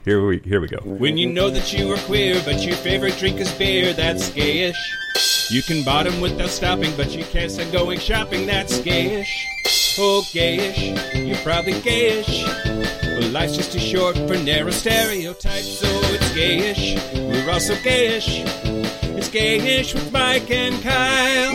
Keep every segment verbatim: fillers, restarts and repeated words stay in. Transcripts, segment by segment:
Here we here we go. When you know that you are queer, but your favorite drink is beer, that's gayish. You can bottom without stopping, but you can't stand going shopping, that's gayish. Oh, gayish, you're probably gayish. Well, life's just too short for narrow stereotypes, so it's gayish. We're also gayish. It's gayish with Mike and Kyle.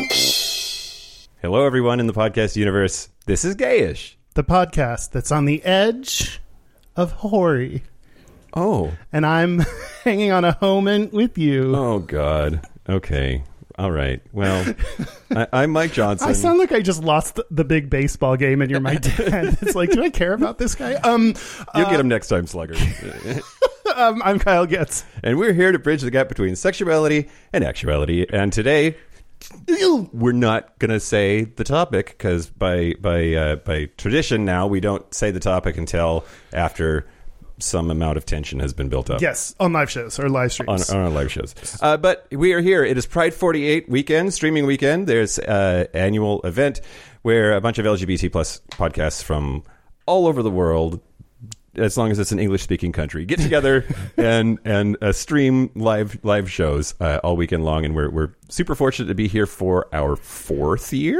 Hello, everyone in the podcast universe. This is Gayish, the podcast that's on the edge of hoary. Oh. And I'm hanging on a moment with you. Oh, God. Okay. All right. Well, I, I'm Mike Johnson. I sound like I just lost the, the big baseball game and you're my dad. It's like, do I care about this guy? Um, You'll uh, get him next time, Slugger. um, I'm Kyle Getz. And we're here to bridge the gap between sexuality and actuality. And today, we're not going to say the topic because by, by, uh, by tradition now, we don't say the topic until after some amount of tension has been built up. Yes, on live shows or live streams. On, on our live shows. Uh, but we are here. It is Pride forty-eight weekend, streaming weekend. There's an uh, annual event where a bunch of L G B T plus podcasts from all over the world, as long as it's an English-speaking country, get together and and uh, stream live live shows uh, all weekend long. And we're we're super fortunate to be here for our fourth year.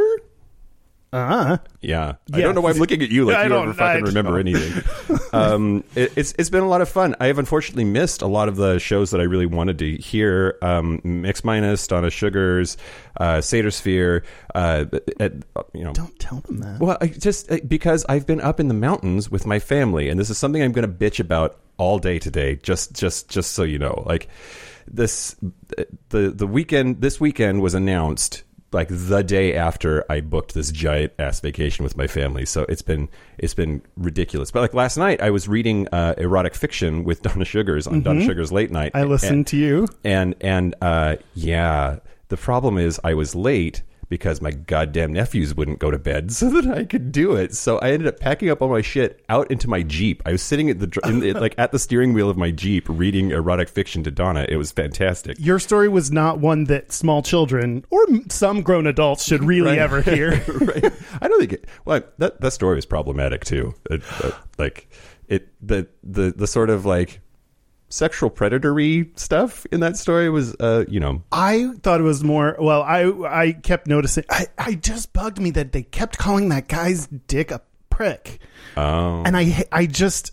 Uh-huh. Yeah. yeah. I don't know why I'm looking at you like I you don't, ever fucking I remember don't. anything. um, it, it's it's been a lot of fun. I have unfortunately missed a lot of the shows that I really wanted to hear. Um, Mix Minus, Donna Sugars, uh, Satyrosphere. Uh, at, you know, don't tell them that. Well, I just because I've been up in the mountains with my family, and this is something I'm going to bitch about all day today. Just just just so you know, like this, the the weekend. This weekend was announced like the day after I booked this giant ass vacation with my family. So it's been it's been ridiculous. But like last night I was reading uh, erotic fiction with Donna Sugars on mm-hmm. Donna Sugars Late Night. I listened and, to you. And and uh, yeah, the problem is I was late because my goddamn nephews wouldn't go to bed so that I could do it. So I ended up packing up all my shit out into my Jeep. I was sitting at the in the, like at the steering wheel of my Jeep reading erotic fiction to Donna. It was fantastic. Your story was not one that small children or some grown adults should really right. ever hear. Right. I don't think it, well, that that story was problematic too. It, uh, like it the the the sort of like sexual predatory stuff in that story was, uh, you know. I thought it was more, well, I I kept noticing, I, I just bugged me that they kept calling that guy's dick a prick. Oh. And I I just,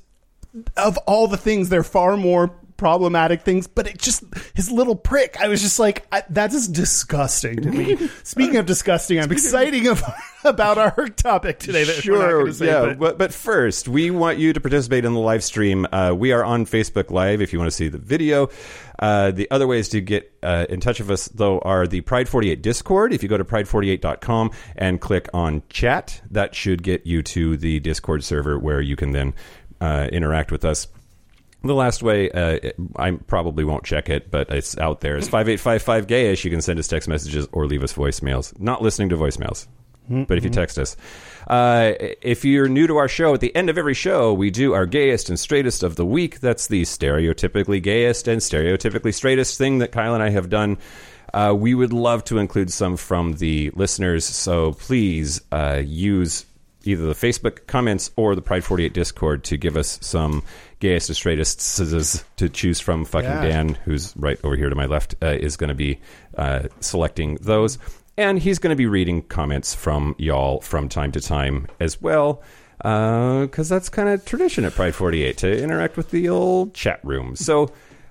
of all the things, they're far more problematic things, but it just, his little prick, I was just like, I, that is disgusting to me. Speaking of disgusting, I'm excited of, about our topic today. That sure, we're not gonna say, yeah. but. But, but first, we want you to participate in the live stream. Uh, we are on Facebook Live if you want to see the video. Uh, the other ways to get uh, in touch with us, though, are the Pride forty-eight Discord. If you go to pride forty-eight dot com and click on chat, that should get you to the Discord server where you can then uh, interact with us. The last way, uh, I probably won't check it, but it's out there. It's five eight five five gayish. You can send us text messages or leave us voicemails. Not listening to voicemails, mm-hmm. but if you text us. Uh, if you're new to our show, at the end of every show, we do our gayest and straightest of the week. That's the stereotypically gayest and stereotypically straightest thing that Kyle and I have done. Uh, we would love to include some from the listeners, so please uh, use either the Facebook comments or the Pride forty-eight Discord to give us some gayest and straightest to choose from. Fucking yeah. Dan, who's right over here to my left, uh, is going to be uh, selecting those. And he's going to be reading comments from y'all from time to time as well, because uh, that's kind of tradition at Pride forty-eight to interact with the old chat room. So,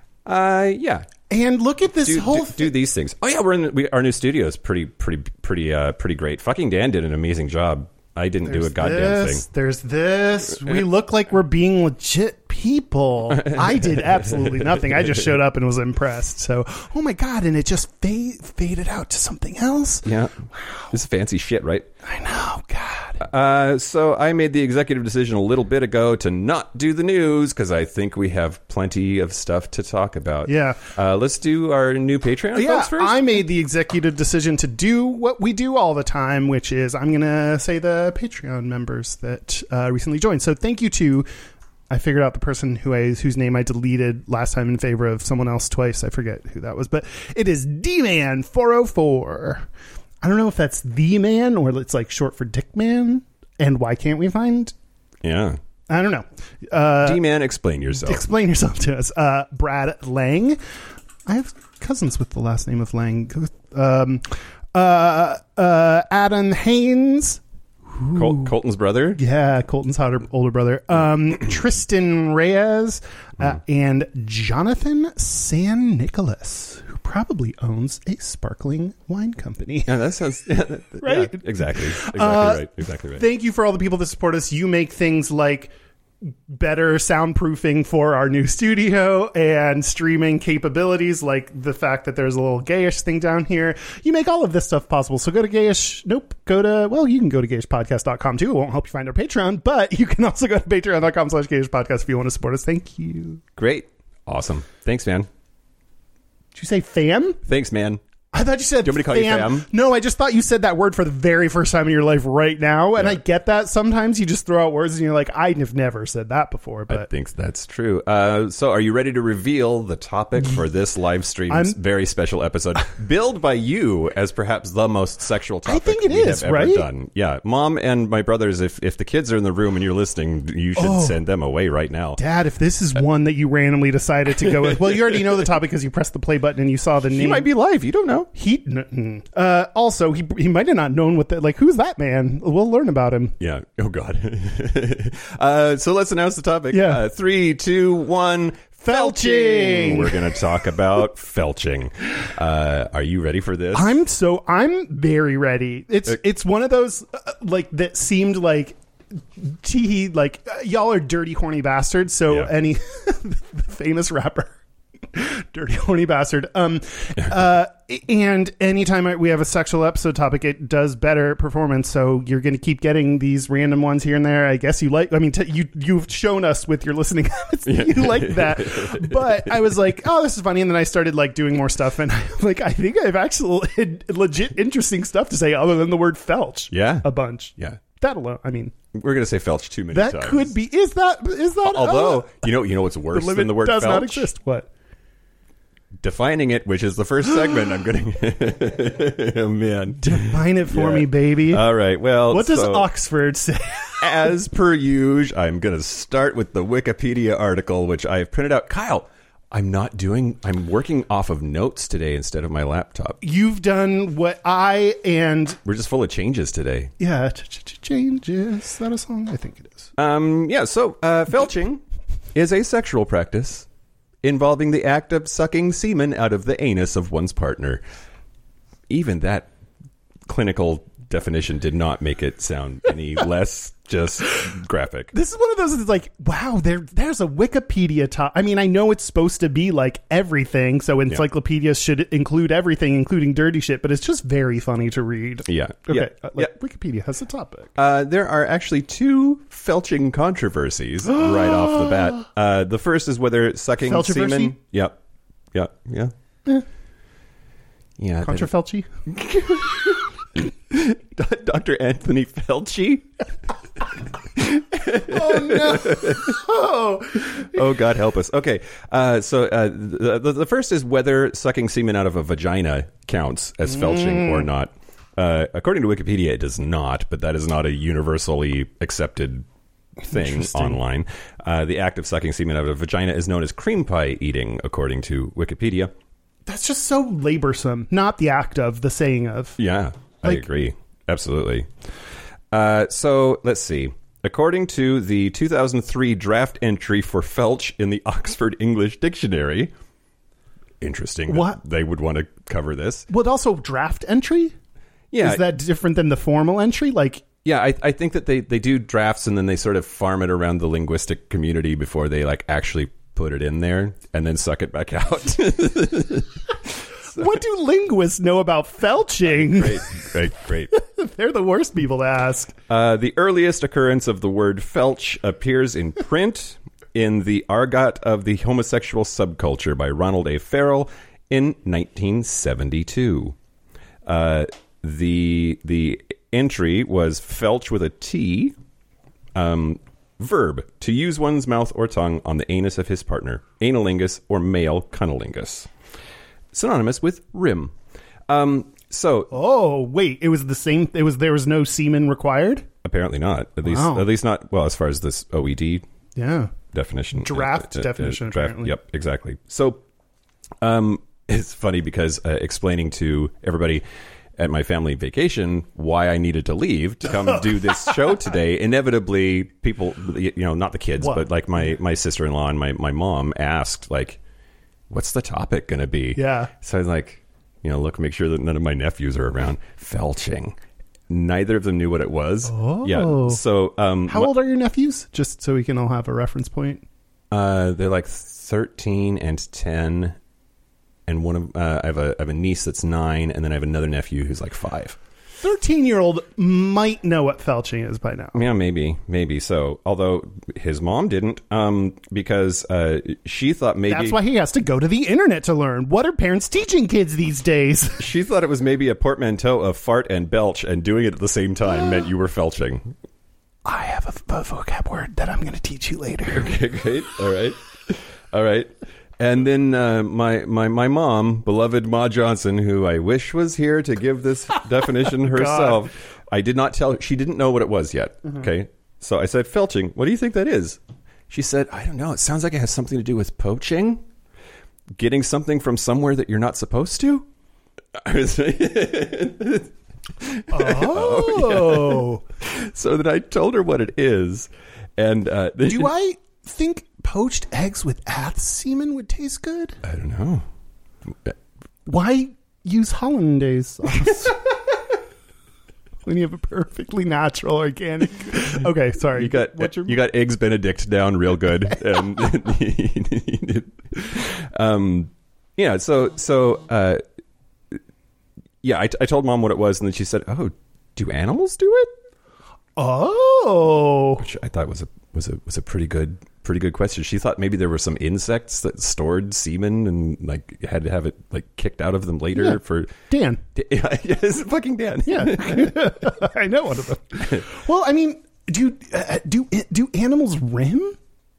uh, yeah. And look at this do, whole do, do these things. Oh yeah, we're in the, we, our new studio is pretty pretty pretty uh, pretty great. Fucking Dan did an amazing job. I didn't There's do a goddamn this, thing. There's this. We look like we're being legit people. I did absolutely nothing. I just showed up and was impressed. So, oh my God. And it just fade, faded out to something else. Yeah. Wow. This is fancy shit, right? I know. God. Uh, so I made the executive decision a little bit ago to not do the news because I think we have plenty of stuff to talk about. Yeah. Uh, let's do our new Patreon yeah, folks first. I made the executive decision to do what we do all the time, which is I'm going to say the Patreon members that uh, recently joined. So thank you to, I figured out the person who I, whose name I deleted last time in favor of someone else twice. I forget who that was, but it is D Man four oh four. I don't know if that's the man or it's like short for Dick Man. And why can't we find? Yeah. I don't know. Uh, D-Man, explain yourself. Explain yourself to us. Uh, Brad Lang. I have cousins with the last name of Lang. Um, uh, uh, Adam Haynes. Col- Colton's brother? Yeah, Colton's older, older brother. Um, Tristan Reyes uh, mm. and Jonathan San Nicolas, who probably owns a sparkling wine company. Yeah, that sounds yeah, that, right. Yeah, exactly, exactly uh, right, exactly right. Thank you for all the people that support us. You make things like better soundproofing for our new studio and streaming capabilities, like the fact that there's a little gayish thing down here. You make all of this stuff possible. So go to gayish. Nope. Go to, well, you can go to gayish podcast dot com too. It won't help you find our Patreon, but you can also go to patreon dot com slash gayish podcast if you want to support us. Thank you. Great. Awesome. Thanks, man. Did you say fam? Thanks, man. I thought you said Do you want me to call fam. you fam? No, I just thought you said that word for the very first time in your life right now. And Yeah. I get that. Sometimes you just throw out words and you're like, I've never said that before. But I think that's true. Uh, so are you ready to reveal the topic for this live stream's I'm- very special episode, billed by you as perhaps the most sexual topic think it we is, have ever right? done? Yeah. Mom and my brothers, if, if the kids are in the room and you're listening, you should Oh. send them away right now. Dad, if this is one that you randomly decided to go with, well, you already know the topic because you pressed the play button and you saw the name. He might be live. You don't know. He, n- uh, also, he he might have not known what the, like, who's that man? We'll learn about him. Yeah. Oh, God. uh, so let's announce the topic. Yeah. Uh, three, two, one. Felching. We're going to talk about felching. Uh, are you ready for this? I'm so, I'm very ready. It's, Uh, it's one of those, uh, like, that seemed like, tee like, uh, y'all are dirty, horny bastards. So Yeah. any the famous rapper. Dirty horny bastard. Um, uh, and anytime we have a sexual episode topic, it does better performance. So you're going to keep getting these random ones here and there. I guess you like. I mean, t- you you've shown us with your listening habits that you like that. But I was like, oh, this is funny, and then I started like doing more stuff, and I, like I think I have actual legit interesting stuff to say other than the word felch. Yeah. a bunch. Yeah. That alone. I mean, We're going to say felch too many that times. could be. Is that is that? Although, uh, you know, you know what's worse the limit than the word does felch? not exist. What? Defining it, which is the first segment. I'm going to... oh, man. Define it for Yeah. me, baby. All right. Well, What does so, Oxford say? as per usual, I'm going to start with the Wikipedia article, which I have printed out. Kyle, I'm not doing... I'm working off of notes today instead of my laptop. You've done what I and We're just full of changes today. yeah, ch- ch- ch- changes. Is that a song? I think it is. Um, yeah, so uh, felching is a sexual practice involving the act of sucking semen out of the anus of one's partner. Even that clinical definition did not make it sound any less just graphic. This is one of those that's like, wow, there there's a Wikipedia top. I mean, I know it's supposed to be like everything, so encyclopedias should include everything, including dirty shit, but it's just very funny to read. Yeah. Okay. Yeah. Uh, like, yeah. Wikipedia has a topic. Uh, there are actually two felching controversies right off the bat. Uh, the first is whether sucking Felchiversy? semen... Yep. Yep. Yeah. Eh. Yeah. that- Contra Felchi? Doctor Anthony Felci? Oh, no. Oh. Oh, God help us. Okay, uh, so uh, the, the, the first is whether sucking semen out of a vagina counts as felching or not. Uh, according to Wikipedia, it does not, but that is not a universally accepted thing Interesting. online. Uh, the act of sucking semen out of a vagina is known as cream pie eating, according to Wikipedia. That's just so laborsome. Not the act of, the saying of. Yeah, I Like- agree. Absolutely. Uh, so let's see. According to the two thousand three draft entry for felch in the Oxford English Dictionary, interesting that What? they would want to cover this. Well, also draft entry? Yeah, Is that different than the formal entry? Like, yeah. I, I think that they, they do drafts and then they sort of farm it around the linguistic community before they like actually put it in there and then suck it back out. what do linguists know about felching? Great, great, great. They're the worst people to ask. Uh, the earliest occurrence of the word felch appears in print in the Argot of the Homosexual Subculture by Ronald A. Farrell in nineteen seventy-two. Uh, the the entry was felch with a T. Um, verb, to use one's mouth or tongue on the anus of his partner, analingus or male cunnilingus. Synonymous with rim. Um, So, Oh, wait. It was the same. It was there was no semen required? apparently not. At least, Wow. at least not. Well, as far as this O E D Yeah. definition, Draft uh, uh, uh, definition, draft. apparently. Yep, exactly. So, um, it's funny because uh, explaining to everybody at my family vacation why I needed to leave to come do this show today, inevitably people, you know, not the kids, What? but like my, my sister-in-law and my, my mom asked, like, what's the topic going to be? Yeah. So I was like, you know, look, make sure that none of my nephews are around. Felching. Neither of them knew what it was. Oh. Yeah. So, um, How old are your nephews? Just so we can all have a reference point. Uh, they're like thirteen and ten, and one of uh, I have a I have a niece that's nine, and then I have another nephew who's like five. thirteen-year-old might know what felching is by now. Yeah, maybe, maybe so. Although his mom didn't, um, because uh, she thought maybe That's why he has to go to the internet to learn. What are parents teaching kids these days? she thought it was maybe a portmanteau of fart and belch, and doing it at the same time meant you were felching. I have a, a vocab word that I'm going to teach you later. Okay, great. All right, all right. And then uh, my, my my mom, beloved Ma Johnson, who I wish was here to give this definition herself. I did not tell her. She didn't know what it was yet. Mm-hmm. Okay. So I said, felching, what do you think that is? She said, I don't know. It sounds like it has something to do with poaching. Getting something from somewhere that you're not supposed to. I was Oh. So then I told her what it is. And uh, Do I think poached eggs with ass semen would taste good? I don't know. Why use hollandaise sauce when you have a perfectly natural organic? Okay, sorry. You got What's your you got eggs Benedict down real good, and um, yeah. So so uh, yeah, I, I told Mom what it was, and then she said, "Oh, do animals do it?" Oh, Which I thought was a was a was a pretty good pretty good question. She thought maybe there were some insects that stored semen and like had to have it like kicked out of them later Yeah. for Dan. Yeah, it's fucking Dan. Yeah, I know one of them. Well, I mean, do uh, do do animals rim?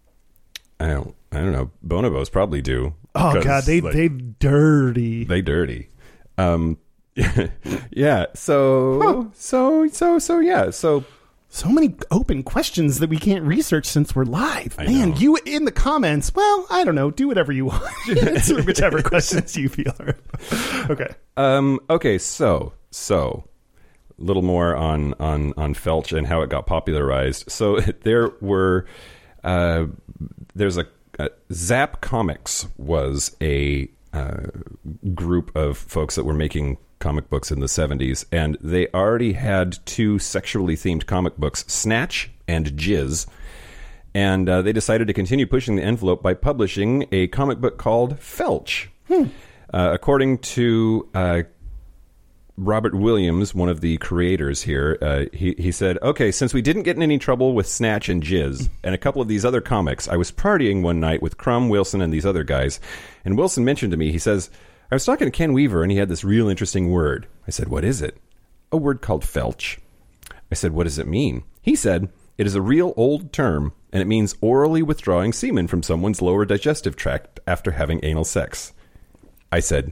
I don't I don't know. Bonobos probably do. Oh because, God, they like, they dirty. they dirty. Um, yeah. So Huh. so so so yeah. So So many open questions that we can't research since we're live. I Man, know. you in the comments, well, I don't know. Do whatever you want. Answer whichever questions you feel are. Okay. um okay. So so a little more on on on Felch and how it got popularized. So there were uh, there's a, a Zap Comics was a uh, group of folks that were making comic books in the seventies, and they already had two sexually themed comic books, Snatch and Jizz, and uh, they decided to continue pushing the envelope by publishing a comic book called Felch. Hmm. Uh, according to uh, Robert Williams, one of the creators here, uh, he, he said, okay, since we didn't get in any trouble with Snatch and Jizz and a couple of these other comics, I was partying one night with Crumb, Wilson, and these other guys, and Wilson mentioned to me, he says, I was talking to Ken Weaver, and he had this real interesting word. I said, what is it? A word called Felch. I said, what does it mean? He said, it is a real old term, and it means orally withdrawing semen from someone's lower digestive tract after having anal sex. I said,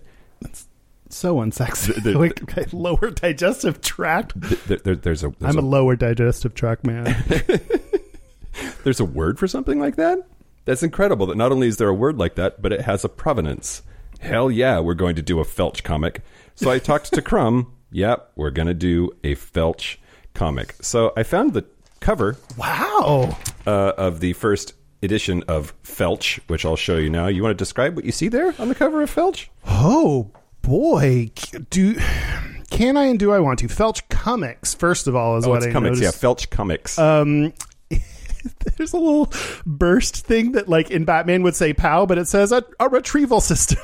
So unsexy. The- the- like, okay, lower digestive tract. th- there, there's a there's I'm a a, lower digestive tract man. there's a word for something like that? That's incredible that not only is there a word like that, but it has a provenance. Hell yeah, we're going to do a Felch comic. So I talked to Crumb. Yep, we're going to do a Felch comic. So I found the cover Wow. uh, of the first edition of Felch, which I'll show you now. You want to describe what you see there on the cover of Felch? Oh boy, do can I and do I want to? Felch Comics, first of all, is Oh, what it's I comics. noticed. Yeah, Felch Comics. Um, there's a little burst thing that, like in Batman, would say "pow," but it says a, a retrieval system.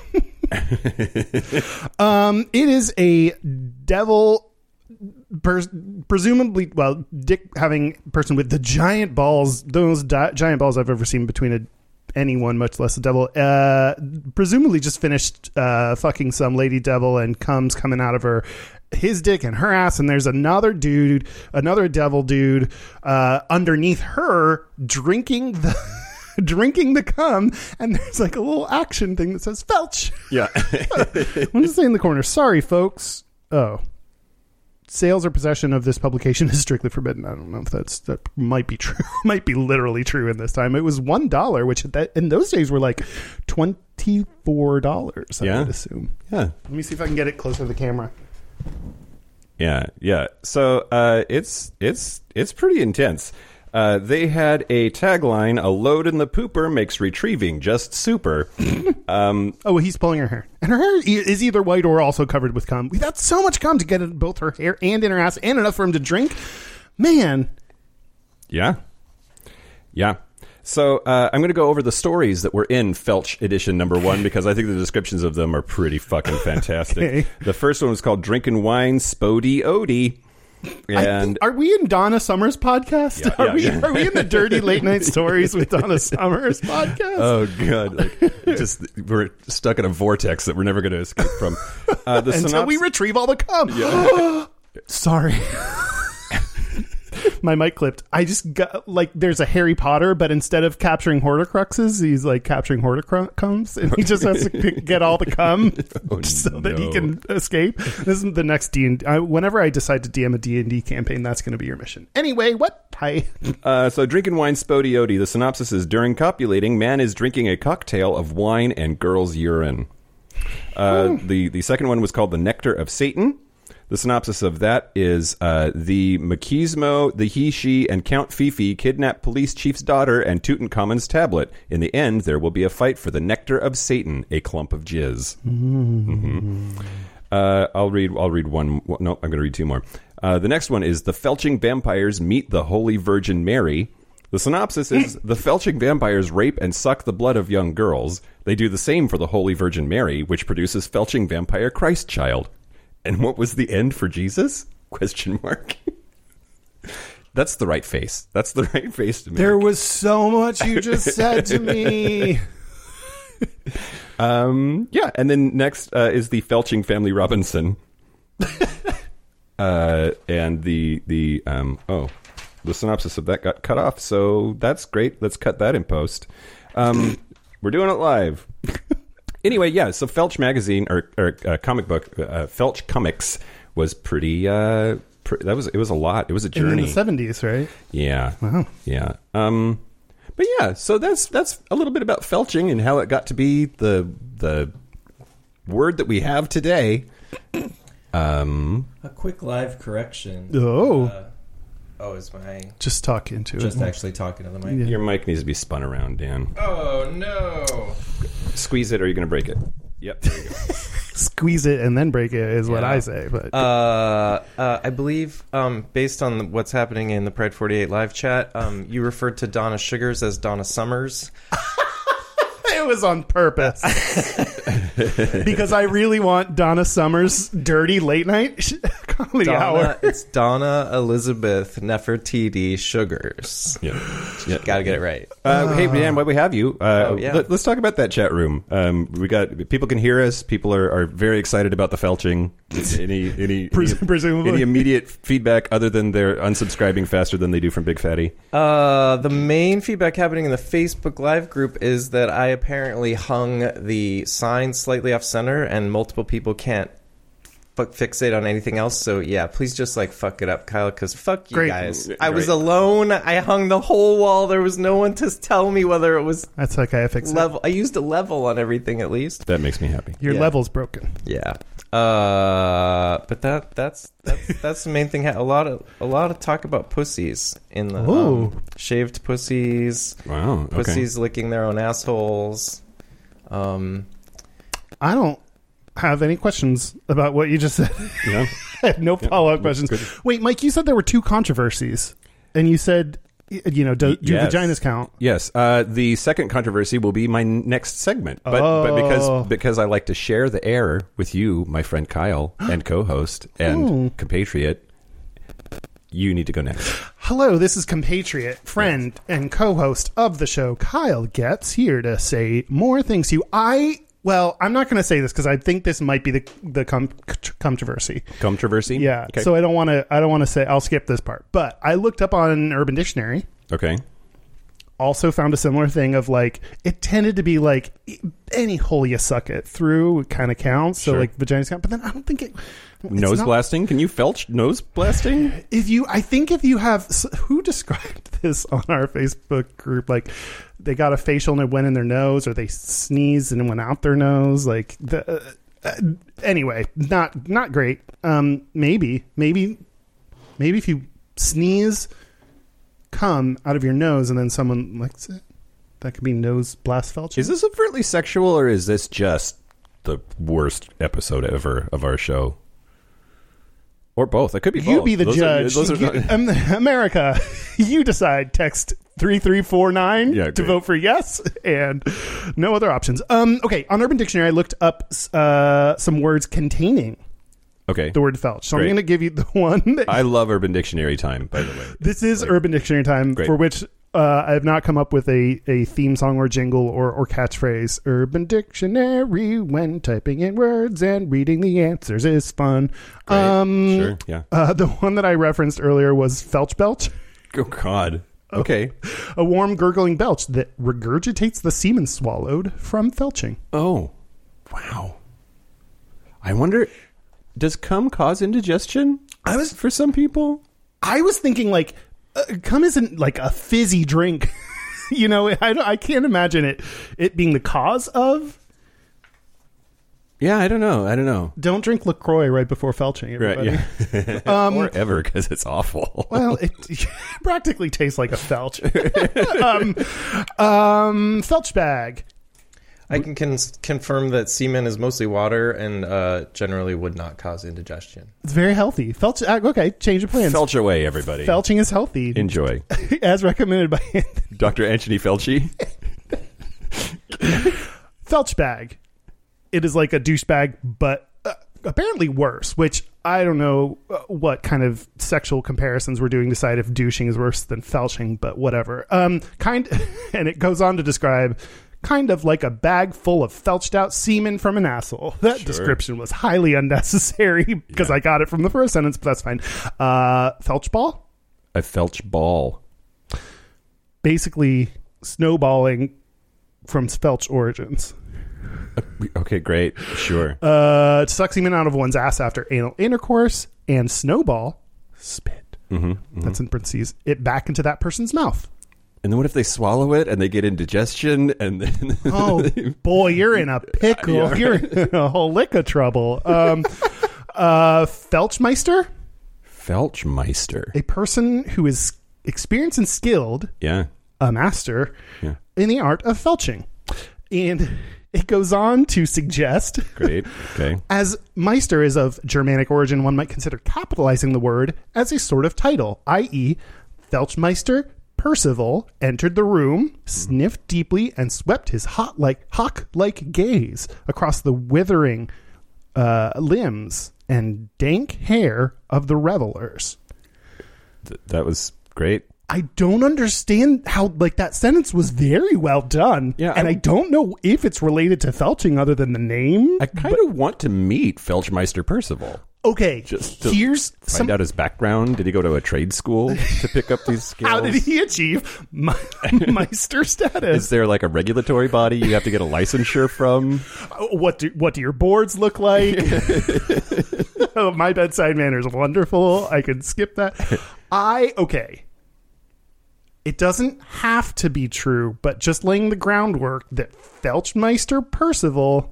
um, it is a devil, pers- presumably, well, dick having person with the giant balls, those di- giant balls I've ever seen between a anyone, much less a devil, uh presumably just finished uh fucking some lady devil and comes coming out of her his dick and her ass, and there's another dude another devil dude uh underneath her drinking the drinking the cum, and there's like a little action thing that says Felch. yeah. I'm just saying in the corner, sorry folks, Oh. Sales or possession of this publication is strictly forbidden. I don't know if that's that might be true. Might be literally true in this time. It was one dollar, which at that, in those days were like twenty four dollars. I Yeah. would assume. Yeah. Let me see if I can get it closer to the camera. Yeah, yeah. So uh, it's it's it's pretty intense. Uh, they had a tagline: "A load in the pooper makes retrieving just super." um, Oh, he's pulling her hair, and her hair is either white or also covered with cum. We've had so much cum to get in both her hair and in her ass, and enough for him to drink. Man, yeah, yeah. So uh, I'm going to go over the stories that were in Felch edition number one because I think the descriptions of them are pretty fucking fantastic. Okay. The first one was called "Drinking Wine Spody Odie." I And think, are we in Donna Summers' podcast? Yeah, are yeah, we yeah. are we in the dirty late night stories with Donna Summers podcast? Oh god! Like, just we're stuck in a vortex that we're never going to escape from. Uh, the Until synops- we retrieve all the cum. Sorry. My mic clipped. I just got, like, there's a Harry Potter, but instead of capturing Horcruxes, he's, like, capturing Horcruxes, and he just has to pick, get all the cum Oh, so that he no. can escape. This is the next D and D. I, whenever I decide to D M a D and D campaign, that's going to be your mission. Anyway, what? Hi. Uh, so, drinking wine spodioti. The synopsis is: during copulating, man is drinking a cocktail of wine and girl's urine. Uh, the the second one was called the Nectar of Satan. The synopsis of that is uh, the Machismo, the he, she, and Count Fifi kidnap police chief's daughter and Tutankhamun's tablet. In the end, there will be a fight for the Nectar of Satan, a clump of jizz. Mm-hmm. Uh, I'll read. I'll read one. well, No, I'm going to read two more. Uh, the next one is the Felching vampires meet the Holy Virgin Mary. The synopsis is the Felching vampires rape and suck the blood of young girls. They do the same for the Holy Virgin Mary, which produces Felching vampire Christ child. And what was the end for Jesus? Question mark. That's the right face. That's the right face to make. There was so much you just said to me. Um, yeah, and then next uh, is the Felching family Robinson. uh, and the, the um, oh, the synopsis of that got cut off, so that's great. Let's cut that in post. Um, we're doing it live. Anyway, yeah, so Felch magazine or, or uh, comic book, uh, Felch Comics was pretty. Uh, pr- that was it was a lot. It was a journey. In the seventies, right? Yeah, Wow. yeah. Um, but yeah, so that's that's a little bit about felching and how it got to be the the word that we have today. Um, A quick live correction. Oh. Uh, oh, is my Just talk into just it. actually talking to the mic? Yeah. your mic needs to be spun around, Dan. Oh no! Squeeze it, or you're going to break it. Yep, there you go. Squeeze it and then break it is what Yeah. I say. But Uh, uh, I believe, um, based on the, what's happening in the Pride forty-eight live chat, um, you referred to Donna Sugars as Donna Summers. it was on purpose. Because I really want Donna Summers' dirty late night comedy Donna, hour. it's Donna Elizabeth Nefertiti Sugars. Yeah, yeah. Gotta get it right. Uh, hey, Dan, while we have you, uh, Oh, yeah. let, us talk about that chat room. Um, we got people can hear us. People are, are very excited about the felching. Any any Pres- any, presumably. any immediate feedback other than they're unsubscribing faster than they do from Big Fatty? Uh, the main feedback happening in the Facebook Live group is that I apparently hung the sign slightly off center, and multiple people can't fuck fixate on anything else. So yeah, please just like fuck it up, Kyle, because fuck you Great. guys. I was Great. alone. I hung the whole wall. There was no one to tell me whether it was That's okay. I fixed it. level. I used a level on everything at least. That makes me happy. Your Yeah. level's broken. Yeah. Uh, but that that's that's that's the main thing. A lot of a lot of talk about pussies in the Ooh. um, shaved pussies, Wow. Okay. pussies licking their own assholes. Um, I don't have any questions about what you just said. Yeah. I have no follow up questions. good. Wait, Mike, you said there were two controversies, and you said, y- you know, do, do Yes. vaginas count? Yes. Uh, the second controversy will be my n- next segment, but, but Oh. because because I like to share the air with you, my friend Kyle, and co-host and Oh. compatriot, you need to go next. Hello, this is compatriot, friend, and co-host of the show, Kyle Getz, here to say more things to you. I, well, I'm not going to say this because I think this might be the the com- controversy. Controversy. Yeah, Okay. so I don't want to. I don't want to say. I'll skip this part. But I looked up on Urban Dictionary. okay. also found a similar thing of like it tended to be like any hole you suck it through kind of counts. So Sure. like vaginas count, but then I don't think it. it's Nose not- blasting? Can you felch nose blasting? If you, I think if you have, s- who described this on our Facebook group? Like they got a facial and it went in their nose, or they sneezed and it went out their nose. Like the, uh, uh, anyway, not not great. Um, maybe, maybe, maybe if you sneeze, come out of your nose, and then someone likes it, that could be nose blast felching. Is this overtly sexual, or is this just the worst episode ever of our show? Or both. It could be You both. be the Those are- judge. those are You- not- um, America, you decide. Text three three four nine Yeah, to great. vote for yes, and no other options. Um, okay, on Urban Dictionary, I looked up uh, some words containing okay. the word felch. So Great. I'm going to give you the one. That, I love Urban Dictionary time, by the way. this is Urban Dictionary time, Great. for which uh, I have not come up with a, a theme song or jingle or, or catchphrase. Urban Dictionary, when typing in words and reading the answers is fun. Great. Um, Sure, yeah. Uh, the one that I referenced earlier was felch belch. Oh, God. Okay. A warm gurgling belch that regurgitates the semen swallowed from felching. Oh, wow. I wonder, does cum cause indigestion? I was For some people? I was thinking like uh, cum isn't like a fizzy drink. You know, I don't, I can't imagine it it being the cause of. Yeah, I don't know. I don't know. Don't drink LaCroix right before felching, everybody. Right, yeah. or ever, because it's awful. Well, it practically tastes like a felch. um, um, felch bag. I can cons- confirm that semen is mostly water and uh, generally would not cause indigestion. It's very healthy. Felch. uh, Okay, change of plans. Felch away, everybody. Felching is healthy, Enjoy. as recommended by Doctor Anthony Felci. Felch bag. It is like a douchebag, but uh, apparently worse, which I don't know uh, what kind of sexual comparisons we're doing to decide if douching is worse than felching, but whatever. Um, kind, and it goes on to describe kind of like a bag full of felched out semen from an asshole. That Sure. description was highly unnecessary because Yeah. I got it from the first sentence, but that's fine. Uh, felch ball? A Felch ball. Basically snowballing from felch origins. Okay, great. Sure. Uh, to suck semen out of one's ass after anal intercourse, and snowball, spit. Mm-hmm, mm-hmm. That's in parentheses. It back into that person's mouth. And then what if they swallow it and they get indigestion and then Oh boy, you're in a pickle. Yeah, right. You're in a whole lick of trouble. Um, uh, Felchmeister, Felchmeister. a person who is experienced and skilled, Yeah. a master Yeah. in the art of felching, and it goes on to suggest. Great. Okay. As Meister is of Germanic origin, one might consider capitalizing the word as a sort of title, that is, Felchmeister Percival entered the room, sniffed deeply, and swept his hot like hawk-like gaze across the withering uh, limbs and dank hair of the revelers. Th- that was great. I don't understand how, like, that sentence was very well done. Yeah, and I- I don't know if it's related to felching other than the name. I kind of want to meet Felchmeister Percival. Okay, Just to here's Find some. out his background. Did he go to a trade school to pick up these skills? How did he achieve Me- Meister status? Is there like a regulatory body you have to get a licensure from? What do what do your boards look like? Oh, my bedside manner is wonderful. I could skip that. I okay. It doesn't have to be true, but just laying the groundwork that Felchmeister Percival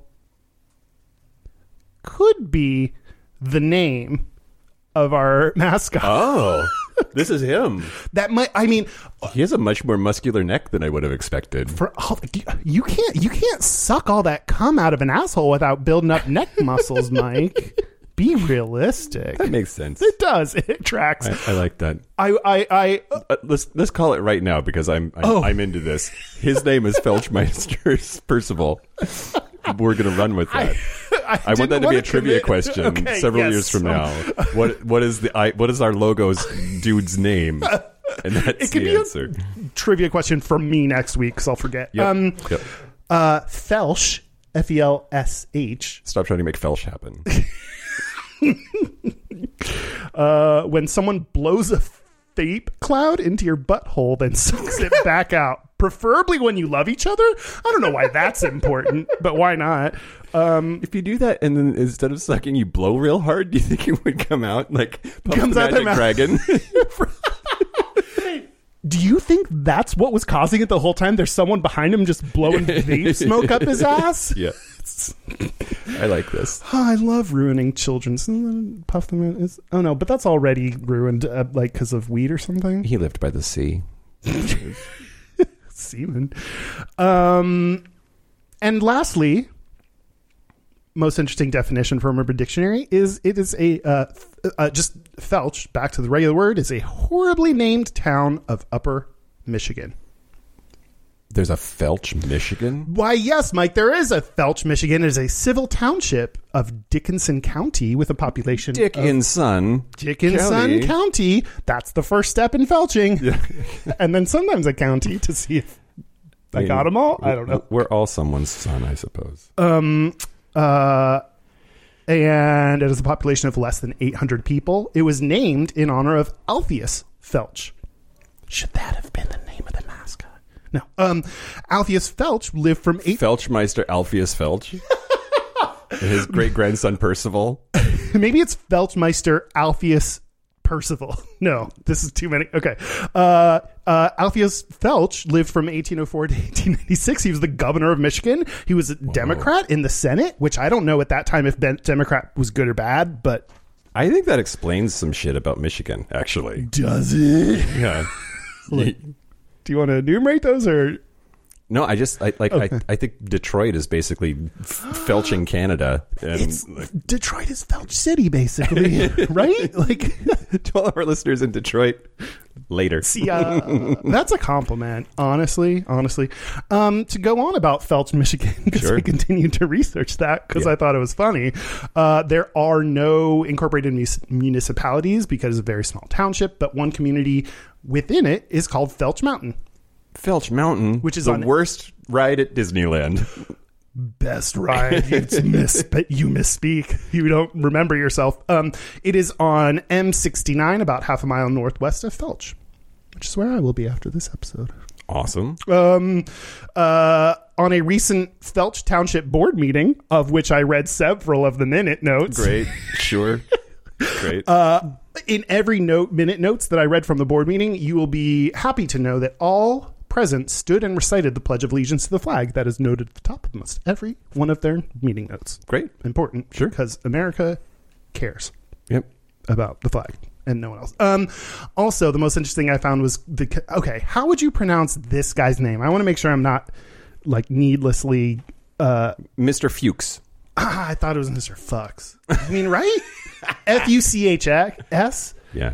could be the name of our mascot. Oh, this is him. That might. I mean, He has a much more muscular neck than I would have expected. for all, you can't you can't suck all that cum out of an asshole without building up neck muscles, Mike. Be realistic. That makes sense. It does. It tracks. I, I like that. I I I. Uh, let's let's call it right now because I'm I'm, Oh. I'm into this. His name is Felchmeister Percival. We're gonna run with that. I, I want that didn't to be wanna a trivia commit- question Okay, several yes. years from now. What what is the I, what is our logo's dude's name? And that's It could the be a- answer. Trivia question for me next week because I'll forget. Yep. Um, Yep. uh, Felsh, F E L S H. Stop trying to make Felch happen. Uh, when someone blows a vape cloud into your butthole, then sucks it back out. Preferably when you love each other. I don't know why that's important, but why not? Um, if you do that and then instead of sucking, you blow real hard, do you think it would come out like Puff Comes the out their Magic mouth. Dragon? Do you think that's what was causing it the whole time? There's someone behind him just blowing vape smoke up his ass? Yeah. I like this. Oh, I love ruining children's. Puff them is oh no, but that's already ruined, uh, like because of weed or something. He lived by the sea. Semen. Um, and lastly, most interesting definition from Urban Dictionary is it is a uh, uh, just Felch. Back to the regular word, is a horribly named town of Upper Michigan. There's a Felch, Michigan? Why, yes, Mike, there is a Felch, Michigan. It is a civil township of Dickinson County with a population Dick of in Son. Dickinson County. County. That's the first step in felching. Yeah. And then sometimes a county to see if I, mean, got them all. I don't know. We're all someone's son, I suppose. Um, uh, and it has a population of less than eight hundred people. It was named in honor of Alpheus Felch. Should that have been the name of the mascot? No. Um, Alpheus Felch lived from eight... Felchmeister Alpheus Felch. His great-grandson Percival. Maybe it's Felchmeister Alpheus Percival. No, this is too many. Okay. Uh, uh, Alpheus Felch lived from eighteen oh four to eighteen ninety-six. He was the governor of Michigan. He was a Whoa. Democrat in the Senate, which I don't know at that time if ben- Democrat was good or bad, but... I think that explains some shit about Michigan, actually. Does it? Yeah. Like, do you want to enumerate those or... No, I just I like Okay. I, I think Detroit is basically f- felching Canada, and It's, like, Detroit is Felch City, basically, right? Like, to all of our listeners in Detroit, later. see, uh, that's a compliment, honestly. Honestly, um, to go on about Felch, Michigan, because Sure. I continued to research that because Yeah. I thought it was funny. Uh, there are no incorporated mus- municipalities because it's a very small township, but one community within it is called Felch Mountain. Felch Mountain, Which is the on- worst ride at Disneyland. Best ride. You, miss, you misspeak. You don't remember yourself. Um, it is on M sixty-nine, about half a mile northwest of Felch, which is where I will be after this episode. Awesome. Um, uh, on a recent Felch Township board meeting, of which I read several of the minute notes. Great. Sure. Great. Uh, in every note, minute notes that I read from the board meeting, you will be happy to know that all present stood and recited the Pledge of Allegiance to the flag that is noted at the top of almost every one of their meeting notes. Great. Important. Sure. Because America cares Yep. about the flag and no one else. Um, also, the most interesting I found was the, okay, how would you pronounce this guy's name? I want to make sure I'm not like needlessly, uh, Mister Fuchs. ah, I thought it was Mister Fucks. I mean, right? F U C H S? Yeah.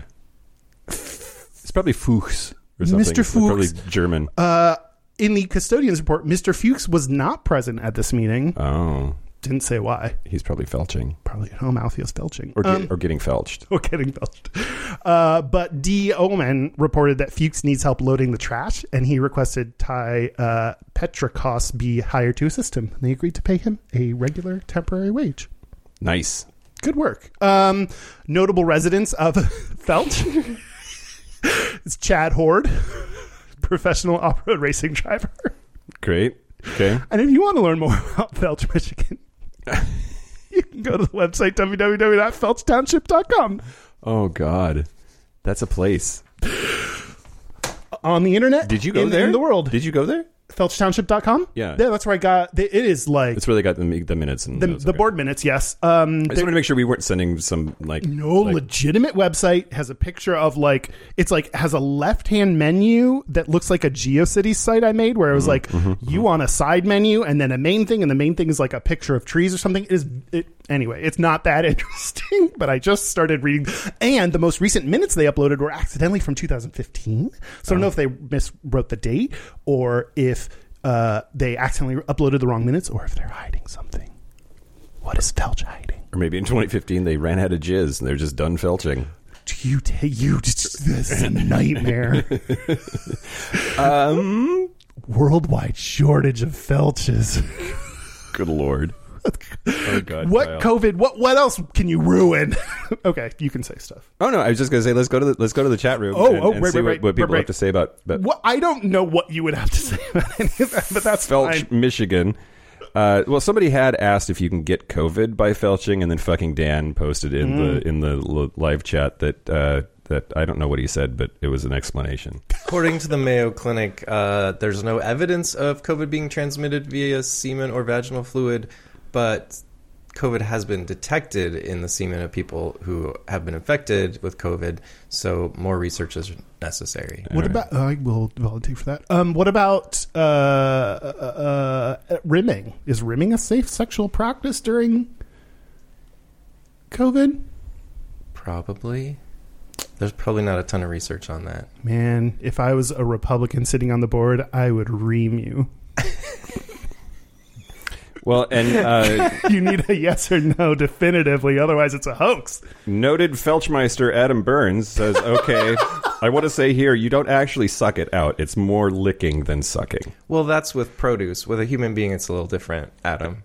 It's probably Fuchs or something. Mister It's probably Fuchs. German. Uh, in the custodian's report, Mister Fuchs was not present at this meeting. Oh. Didn't say why. He's probably felching. Probably at home, Alpheus felching. Or, get, Um, or getting felched. or getting felched. Uh, but D. Oman reported that Fuchs needs help loading the trash, and he requested Ty uh, Petrakos be hired to assist him. And they agreed to pay him a regular temporary wage. Nice. Good work. Um, notable residents of Felch is Chad Horde, professional off-road racing driver. Great. Okay. And if you want to learn more about Felch, Michigan, you can go to the website w w w dot felch township dot com. Oh, God. That's a place. On the internet? Did you go in, there? In the world. Did you go there? felch township dot com? Yeah. Yeah, that's where I got... It is like... That's where they got the, the minutes. And the, those. the Okay. board minutes, yes. Um, I just there- wanted to make sure we weren't sending some, like... no like, legitimate website has a picture of like it's like has a left hand menu that looks like a GeoCities site I made where it was like you want a side menu and then a main thing and the main thing is like a picture of trees or something. It is it, anyway, it's not that interesting, but I just started reading, and the most recent minutes they uploaded were accidentally from two thousand fifteen. So I don't know if they miswrote the date or if uh, they accidentally uploaded the wrong minutes or if they're hiding something. What is Felch hiding? Or maybe in twenty fifteen they ran out of jizz and they're just done felching. You, t- you, this is a nightmare. Um, Worldwide shortage of Felches. good Lord. Oh God! What Kyle. COVID? What what else can you ruin? Okay, you can say stuff. Oh no, I was just going to say let's go to the let's go to the chat room. Oh, and, oh, and right, see right, what, right, what people right, have to say about. But What I don't know what you would have to say about any of that, but that's Felch, fine. Michigan. Uh, well, somebody had asked if you can get COVID by felching, and then fucking Dan posted in Mm. the in the l- live chat that uh, that I don't know what he said, but it was an explanation. According to the Mayo Clinic, uh, there's no evidence of COVID being transmitted via semen or vaginal fluid, but COVID has been detected in the semen of people who have been infected with COVID, so more research is necessary. What about? I will volunteer for that. Um, what about uh, uh, uh, rimming? Is rimming a safe sexual practice during COVID? Probably. There's probably not a ton of research on that. Man, if I was a Republican sitting on the board, I would ream you. Well, and uh, You need a yes or no definitively, otherwise it's a hoax. noted Felchmeister Adam Burns says, "Okay, I want to say here, you don't actually suck it out. It's more licking than sucking." Well, that's with produce. With a human being, it's a little different, Adam.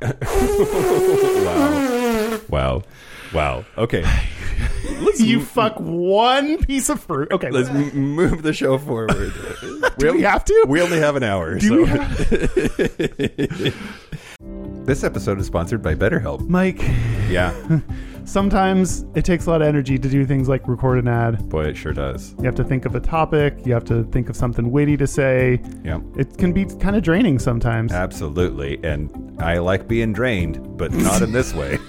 Wow, wow, wow. Okay, You fuck one piece of fruit. Okay, let's m- move the show forward. do we have to? We only have an hour. Do so. we have- This episode is sponsored by BetterHelp. Mike, Yeah, sometimes it takes a lot of energy to do things like record an ad. boy, it sure does. You have to think of a topic. You have to think of something witty to say. Yeah, It can be kind of draining sometimes. absolutely. And I like being drained, but not in this way.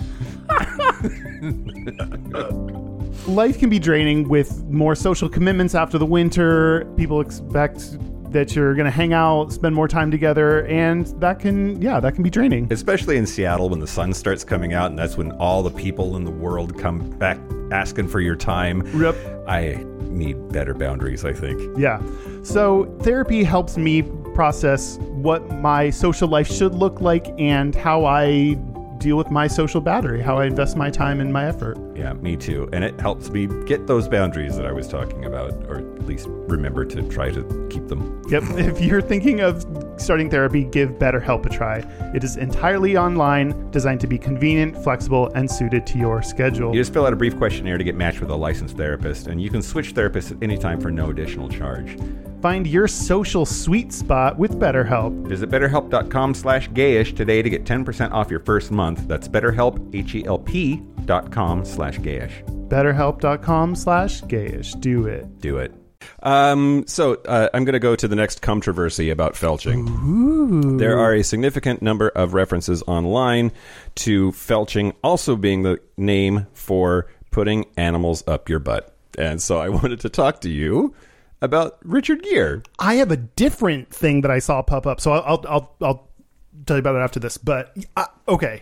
Life can be draining with more social commitments after the winter. People expect that you're going to hang out, spend more time together, and that can, yeah, that can be draining. Especially in Seattle when the sun starts coming out, and that's when all the people in the world come back asking for your time. Yep. I need better boundaries, I think. Yeah. So therapy helps me process what my social life should look like and how I deal with my social battery, how I invest my time and my effort. Yeah, me too. And it helps me get those boundaries that I was talking about, or at least remember to try to keep them. Yep. If you're thinking of starting therapy, give BetterHelp a try. It is entirely online, designed to be convenient, flexible, and suited to your schedule. You just fill out a brief questionnaire to get matched with a licensed therapist, and you can switch therapists at any time for no additional charge. Find your social sweet spot with BetterHelp. Visit betterhelp.com slash gayish today to get ten percent off your first month. That's betterhelp, H-E-L-P dot com slash gayish. BetterHelp.com slash gayish. Do it. Do it. Um, so uh, I'm going to go to the next controversy about felching. Ooh. There are a significant number of references online to felching also being the name for putting animals up your butt. And so I wanted to talk to you about Richard Gere. I have a different thing that I saw pop up, so I'll I'll I'll, I'll tell you about it after this. But uh, okay,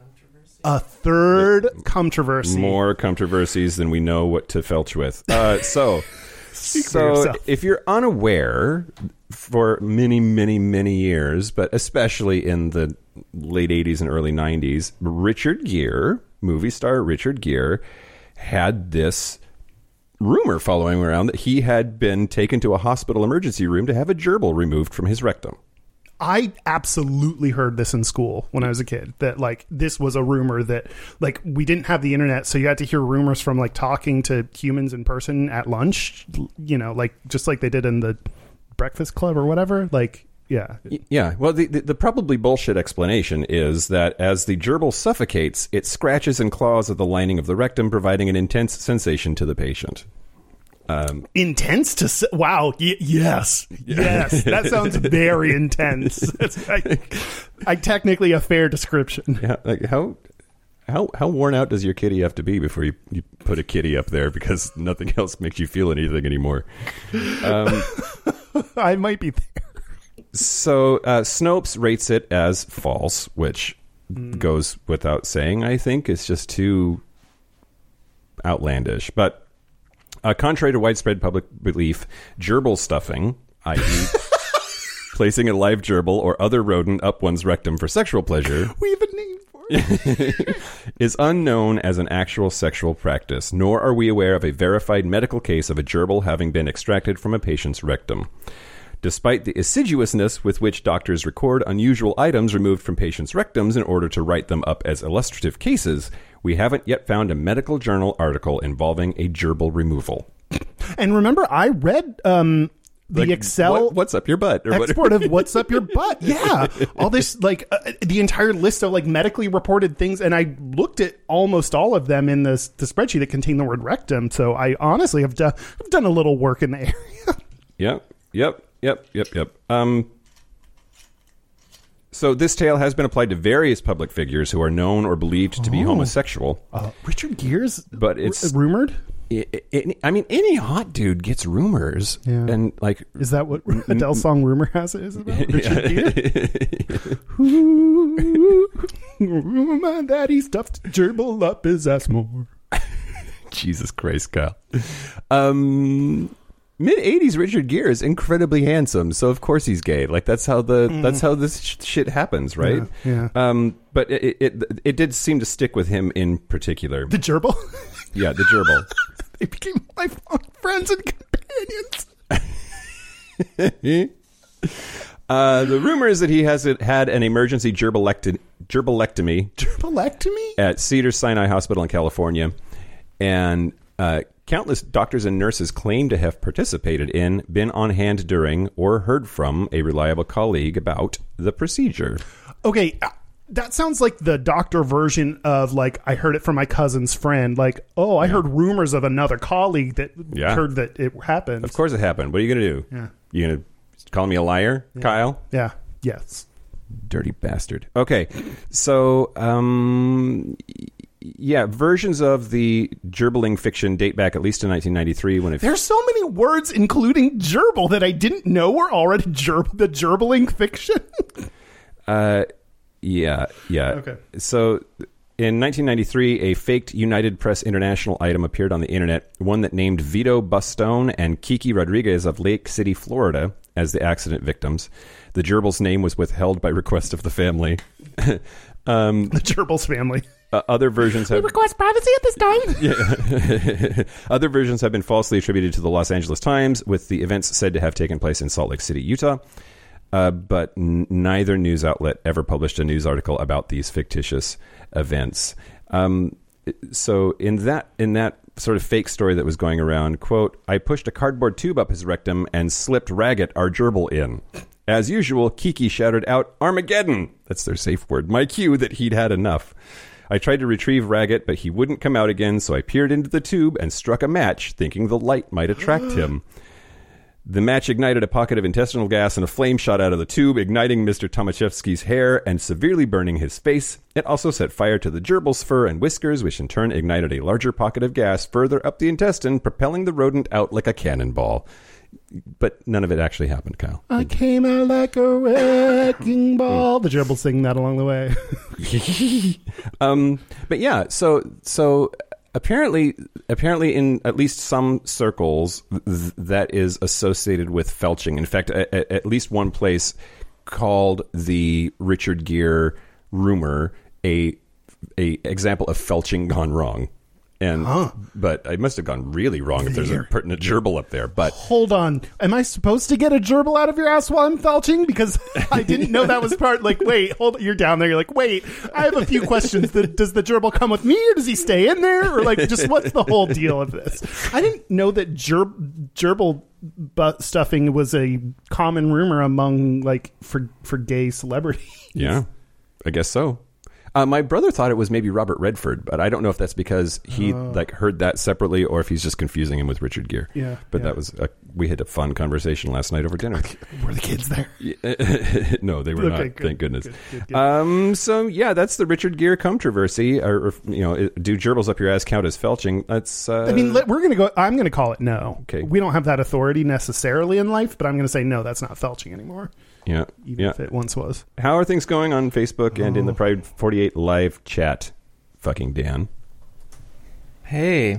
a third controversy. More controversies than we know what to felch with. Uh, so, for so yourself. if you're unaware, for many, many, many years, but especially in the late eighties and early nineties, Richard Gere, movie star Richard Gere, had this rumor following around that he had been taken to a hospital emergency room to have a gerbil removed from his rectum. I absolutely heard this in school when I was a kid, that like this was a rumor that like we didn't have the internet, so you had to hear rumors from like talking to humans in person at lunch, you know, like just like they did in the Breakfast Club or whatever. Like, yeah. Yeah, well, the, the, the probably bullshit explanation is that as the gerbil suffocates, it scratches and claws at the lining of the rectum, providing an intense sensation to the patient. Um, Intense to s- wow y- yes yes that sounds very intense. That's like, I technically a fair description. yeah, like how how how worn out does your kitty have to be before you, you put a kitty up there because nothing else makes you feel anything anymore? Um, I might be there. so uh, Snopes rates it as false, which Mm. goes without saying. I think it's just too outlandish, but. Uh, contrary to widespread public belief, gerbil stuffing, that is placing a live gerbil or other rodent up one's rectum for sexual pleasure, We have a name for it. is unknown as an actual sexual practice, nor are we aware of a verified medical case of a gerbil having been extracted from a patient's rectum. Despite the assiduousness with which doctors record unusual items removed from patients' rectums in order to write them up as illustrative cases, we haven't yet found a medical journal article involving a gerbil removal. And remember, I read um, the Like, Excel what- what's up your butt? Or export whatever. of what's up your butt. Yeah. All this, like, uh, the entire list of, like, medically reported things. And I looked at almost all of them in this, the spreadsheet that contained the word rectum. So I honestly have done, I've done a little work in the area. Yep, yep, yep, yep, yep. Um, so this tale has been applied to various public figures who are known or believed to be Oh. homosexual. Uh, Richard Gere's But it's- r- rumored. I I- I mean, any hot dude gets rumors. Yeah. And, like... Is that what Adele's song "Rumor Has It" is about? Richard Gere? Ooh, my daddy stuffed gerbil up his ass more. Jesus Christ, Kyle. Um... Mid eighties Richard Gere is incredibly handsome, so of course he's gay. Like that's how the mm. that's how this sh- shit happens, right? Yeah. yeah. Um, but it, it it did seem to stick with him in particular. The gerbil. Yeah, the gerbil. They became lifelong friends and companions. uh, the rumor is that he has had an emergency gerbilecti- gerbilectomy, gerbilectomy at Cedars-Sinai Hospital in California, and uh, countless doctors and nurses claim to have participated in, been on hand during, or heard from a reliable colleague about the procedure. Okay, uh, that sounds like the doctor version of, like, I heard it from my cousin's friend. Like, oh, I yeah. heard rumors of another colleague that yeah. heard that it happened. Of course it happened. What are you going to do? Yeah. You going to call me a liar, yeah. Kyle? Yeah. Yes. Dirty bastard. Okay, so... um. Yeah, versions of the gerbling fiction date back at least to nineteen ninety-three. When it There's so many words, including gerbil, that I didn't know were already gerb the gerbling fiction. uh, yeah, yeah. Okay. So in nineteen ninety-three, a faked United Press International item appeared on the internet, one that named Vito Bustone and Kiki Rodriguez of Lake City, Florida, as the accident victims. The gerbil's name was withheld by request of the family. um, the gerbil's family. Uh, other versions have... We request privacy at this time. Yeah. Other versions have been falsely attributed to the Los Angeles Times, with the events said to have taken place in Salt Lake City, Utah. Uh, but n- neither news outlet ever published a news article about these fictitious events. Um, so in that in that sort of fake story that was going around, quote, I pushed a cardboard tube up his rectum and slipped Raggett, our gerbil, in. As usual, Kiki shouted out, Armageddon! That's their safe word. My cue that he'd had enough. I tried to retrieve Raggett, but he wouldn't come out again, so I peered into the tube and struck a match, thinking the light might attract him. The match ignited a pocket of intestinal gas and a flame shot out of the tube, igniting Mister Tomaszewski's hair and severely burning his face. It also set fire to the gerbil's fur and whiskers, which in turn ignited a larger pocket of gas further up the intestine, propelling the rodent out like a cannonball. But none of it actually happened, Kyle. I came out like a wrecking ball. The gerbil singing that along the way. um, but yeah, so so apparently, apparently in at least some circles, th- that is associated with felching. In fact, at, at least one place called the Richard Gere rumor a a example of felching gone wrong. And huh. But I must have gone really wrong if there's a pertinent gerbil up there. But hold on, am I supposed to get a gerbil out of your ass while I'm felching? Because I didn't know that was part. Like, wait, hold. You're down there. You're like, wait. I have a few questions. Does the gerbil come with me, or does he stay in there, or like, just what's the whole deal of this? I didn't know that ger- gerbil butt stuffing was a common rumor among like for for gay celebrities. Yeah, I guess so. Uh, my brother thought it was maybe Robert Redford, but I don't know if that's because he uh, like heard that separately or if he's just confusing him with Richard Gere. Yeah, but yeah. that was a, we had a fun conversation last night over dinner. Were the kids there? No, they were okay, not. Good, thank goodness. Good, good, good. Um, so yeah, that's the Richard Gere controversy. Or, or you know, do gerbils up your ass count as felching? That's. Uh, I mean, let, we're gonna go. I'm gonna call it no. Okay. We don't have that authority necessarily in life, but I'm gonna say no. That's not felching anymore. Yeah, even yeah. if it once was. How are things going on Facebook and oh. in the Pride forty-eight live chat? Fucking Dan. Hey.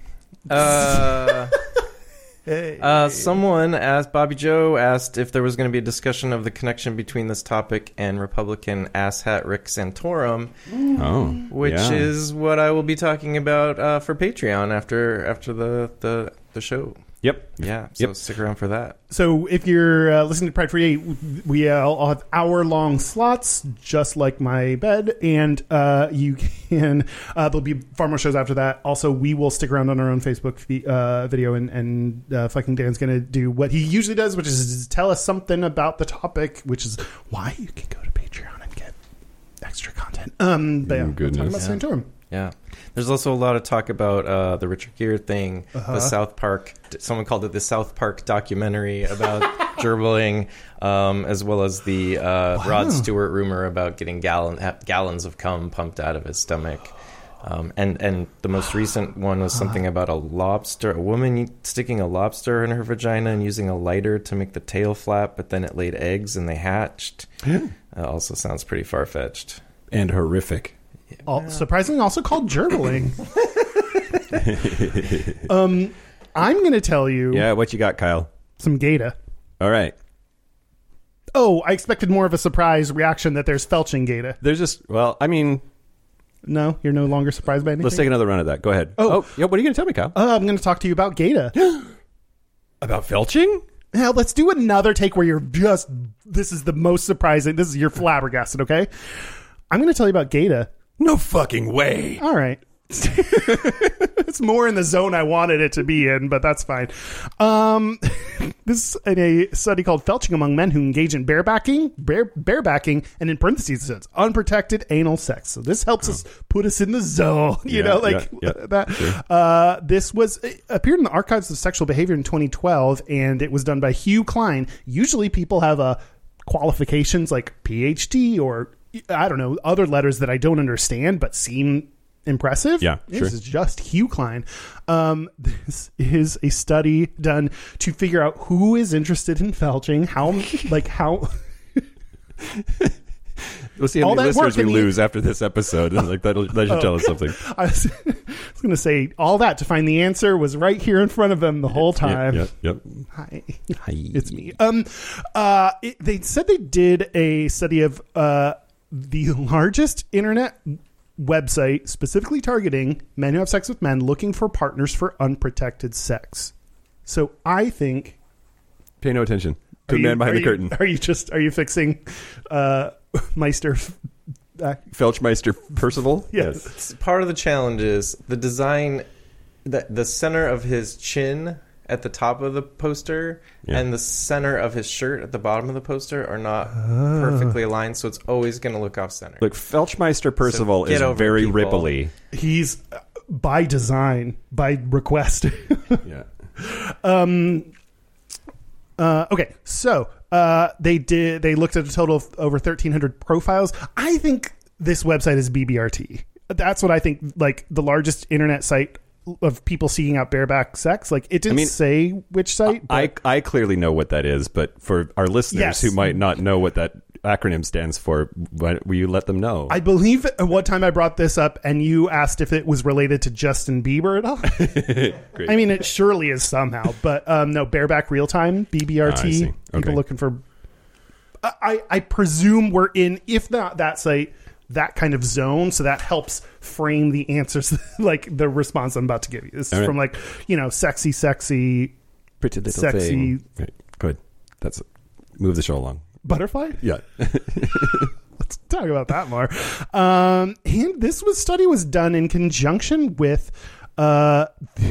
Uh, hey. Uh, someone asked, Bobby Joe asked if there was going to be a discussion of the connection between this topic and Republican asshat Rick Santorum. Oh, which yeah. is what I will be talking about uh, for Patreon after after the, the, the show. Yep. Yeah, so Yep. stick around for that. So if you're uh, listening to Pride forty-eight, we uh, all have hour-long slots, just like my bed, and uh, you can. Uh, there'll be far more shows after that. Also, we will stick around on our own Facebook vi- uh, video, and, and uh, fucking Dan's going to do what he usually does, which is tell us something about the topic, which is why you can go to Patreon and get extra content. Um, but yeah, Oh, goodness. we'll talk about Yeah. Saint Torm. Yeah. There's also a lot of talk about uh, the Richard Gere thing, Uh-huh. the South Park. Someone called it the South Park documentary about gerbling, um, as well as the uh, Rod Stewart rumor about getting gallon, gallons of cum pumped out of his stomach. Um, and, and the most recent one was something about a lobster, a woman sticking a lobster in her vagina and using a lighter to make the tail flap, but then it laid eggs and they hatched. uh, also sounds pretty far-fetched. And horrific. All, surprisingly, also called gerbling. um, I'm going to tell you Yeah, what you got, Kyle? some Gata. All right. Oh, I expected more of a surprise reaction that there's felching Gata. There's just, well, I mean, No, you're no longer surprised by anything? let's take another run at that. Go ahead. Oh. yeah, what are you going to tell me, Kyle? Uh, I'm going to talk to you about Gata. About felching? Now, let's do another take where you're just, this is the most surprising. This is, you're flabbergasted, okay? I'm going to tell you about Gata. No fucking way. All right. It's more in the zone I wanted it to be in, but that's fine. Um, this is in a study called Felching Among Men Who Engage in Barebacking, bare, barebacking, and in parentheses it says unprotected anal sex. So this helps us put us in the zone, you Yeah, know, like yeah, yeah, that. sure. Uh, this was it appeared in the Archives of Sexual Behavior in twenty twelve, and it was done by Hugh Klein. Usually people have a qualifications like P H D or I don't know, other letters that I don't understand but seem impressive. Yeah, this sure. is just Hugh Klein. Um, this is a study done to figure out who is interested in felching, how like how We'll see how All many that work listeners we in the- lose after this episode. Like that'll, that should tell us something. I was, I was going to say all that to find the answer was right here in front of them the whole time. Yep, yep, Hi. yep. Hi. It's me. Um, uh, it, they said they did a study of uh, the largest internet website specifically targeting men who have sex with men looking for partners for unprotected sex. So I think. Pay no attention to Are the you- man behind are the you- curtain. Are you just are you fixing uh, Meister? Uh, Felchmeister Percival? yes. It's part of the challenge is the design, the, the center of his chin at the top of the poster Yeah. and the center of his shirt at the bottom of the poster are not perfectly aligned, so it's always going to look off center. Look, Felchmeister Percival get is over it, very people. ripply. He's uh, by design, by request. Yeah. Um. Uh, okay, so uh, they did. They looked at a total of over thirteen hundred profiles. I think this website is B B R T. That's what I think. Like the largest internet site of people seeking out bareback sex. Like it didn't I mean, say which site. I, but I clearly know what that is, but for our listeners Yes. who might not know what that acronym stands for, why- will you let them know? I believe at one time I brought this up, and you asked if it was related to Justin Bieber at all. Great. I mean, it surely is somehow, but um, no, bareback real time, B B R Ah, I T. see. People Okay. looking for. I, I I presume we're in, if not that site, that kind of zone. So that helps frame the answers, like the response I'm about to give you. This is All right. from like, you know, sexy, sexy Pretty little sexy- thing. Right. Good. That's move the show along. butterfly. Yeah. Let's talk about that more. Um, and this was study was done in conjunction with uh,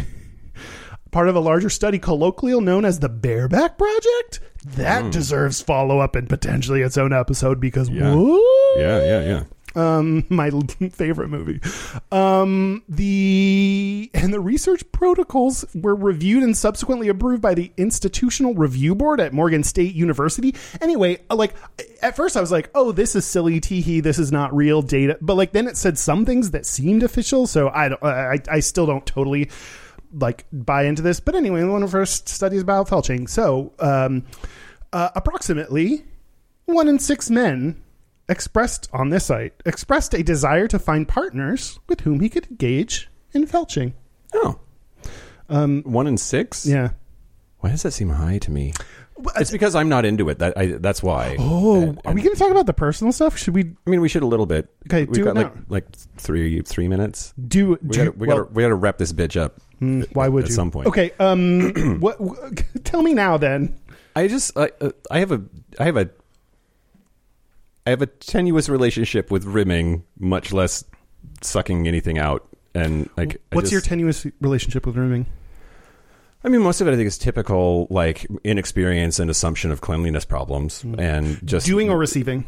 part of a larger study colloquial known as the Bareback Project. That deserves follow up and potentially its own episode because Yeah. what? yeah. Yeah. Yeah. Um, my l- favorite movie. Um, the and the research protocols were reviewed and subsequently approved by the Institutional Review Board at Morgan State University. Anyway, like at first I was like, "Oh, this is silly, teehee. This is not real data." But like then it said some things that seemed official, so I don't. I, I still don't totally like buy into this. But anyway, one of the first studies about felching. So, um, uh, approximately one in six men expressed on this site expressed a desire to find partners with whom he could engage in felching. Oh. Um, One in six? Yeah. Why does that seem high to me? It's because I'm not into it. That I, that's why. Oh, And- are we going to talk about the personal stuff? Should we I mean, we should a little bit. Okay, We've do got it like now. like three three minutes. do? We do got we well, got we got to wrap this bitch up. Mm, why would at you? some point. Okay. Um. what? W- tell me now, then. I just I, uh, I have a I have a I have a tenuous relationship with rimming, much less sucking anything out. And like, I what's just, your tenuous relationship with rimming? I mean, most of it I think is typical, like inexperience and assumption of cleanliness problems, mm. and just doing or receiving.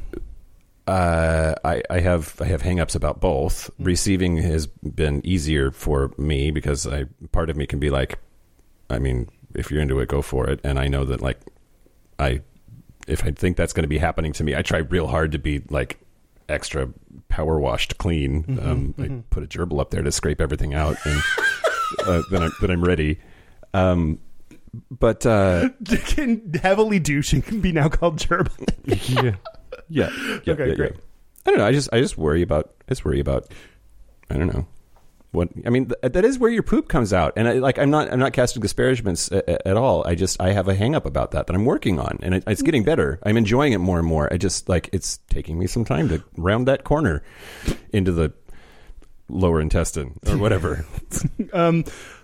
Uh, I, I have I have hangups about both. Mm. Receiving has been easier for me because I part of me can be like, I mean, if you're into it, go for it. And I know that like, I if I think that's going to be happening to me, I try real hard to be like extra power washed clean. Mm-hmm, um, mm-hmm. I put a gerbil up there to scrape everything out, and uh, then I'm then I'm ready. Um, but uh, can heavily douching can be now called gerbil. yeah, yeah, yeah. Okay, yeah, great. Yeah. I don't know. I just I just worry about I just worry about I don't know what I mean. Th- that is where your poop comes out, and I, like I'm not I'm not casting disparagements a, a, at all. I just I have a hang up about that that I'm working on, and it, it's getting better. I'm enjoying it more and more. I just like it's taking me some time to round that corner into the lower intestine or whatever. um.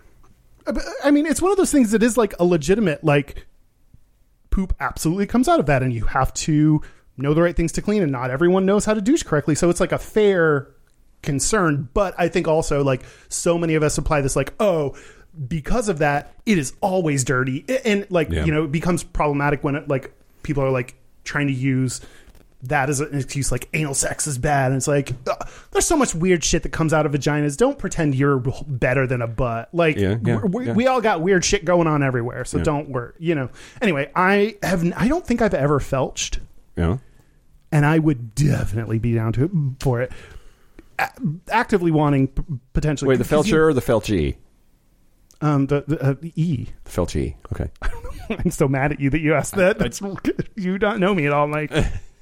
I mean, it's one of those things that is like a legitimate, like, poop absolutely comes out of that, and you have to know the right things to clean, and not everyone knows how to douche correctly. So it's like a fair concern. But I think also, like, so many of us apply this, like, oh, because of that, it is always dirty. And, like, yeah. you know, it becomes problematic when, it, like, people are, like, trying to use that as an excuse, like anal sex is bad, and it's like ugh, there's so much weird shit that comes out of vaginas. Don't pretend you're better than a butt. Like yeah, yeah, we, yeah. we all got weird shit going on everywhere, so yeah. don't worry. You know. Anyway, I have I don't think I've ever felched. Yeah. And I would definitely be down to it for it. A- actively wanting p- potentially. Wait, the felcher you, or the felchie? Um, the, the uh, E. The felchie. Okay. I don't know. I'm so mad at you that you asked that. That's you don't know me at all, Mike.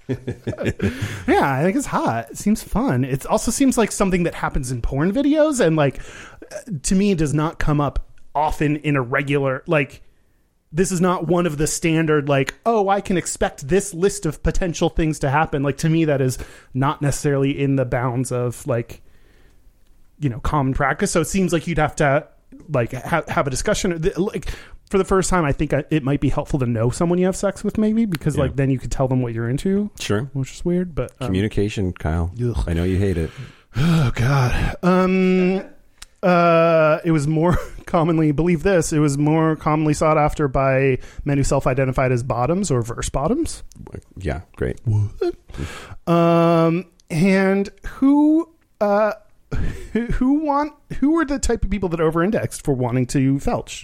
Yeah, I think it's hot. It seems fun. It also seems like something that happens in porn videos, and like to me does not come up often in a regular, like this is not one of the standard, like, oh, I can expect this list of potential things to happen. Like to me that is not necessarily in the bounds of like, you know, common practice. So it seems like you'd have to like ha- have a discussion. Like for the first time, I think it might be helpful to know someone you have sex with, maybe, because yeah. like then you could tell them what you're into. Sure, which is weird, but um, communication, Kyle. Ugh. I know you hate it. Oh God. Um. Uh. It was more commonly, believe this, it was more commonly sought after by men who self-identified as bottoms or verse bottoms. Yeah. Great. What? Um. And who? Uh. Who want? Who are the type of people that over-indexed for wanting to felch?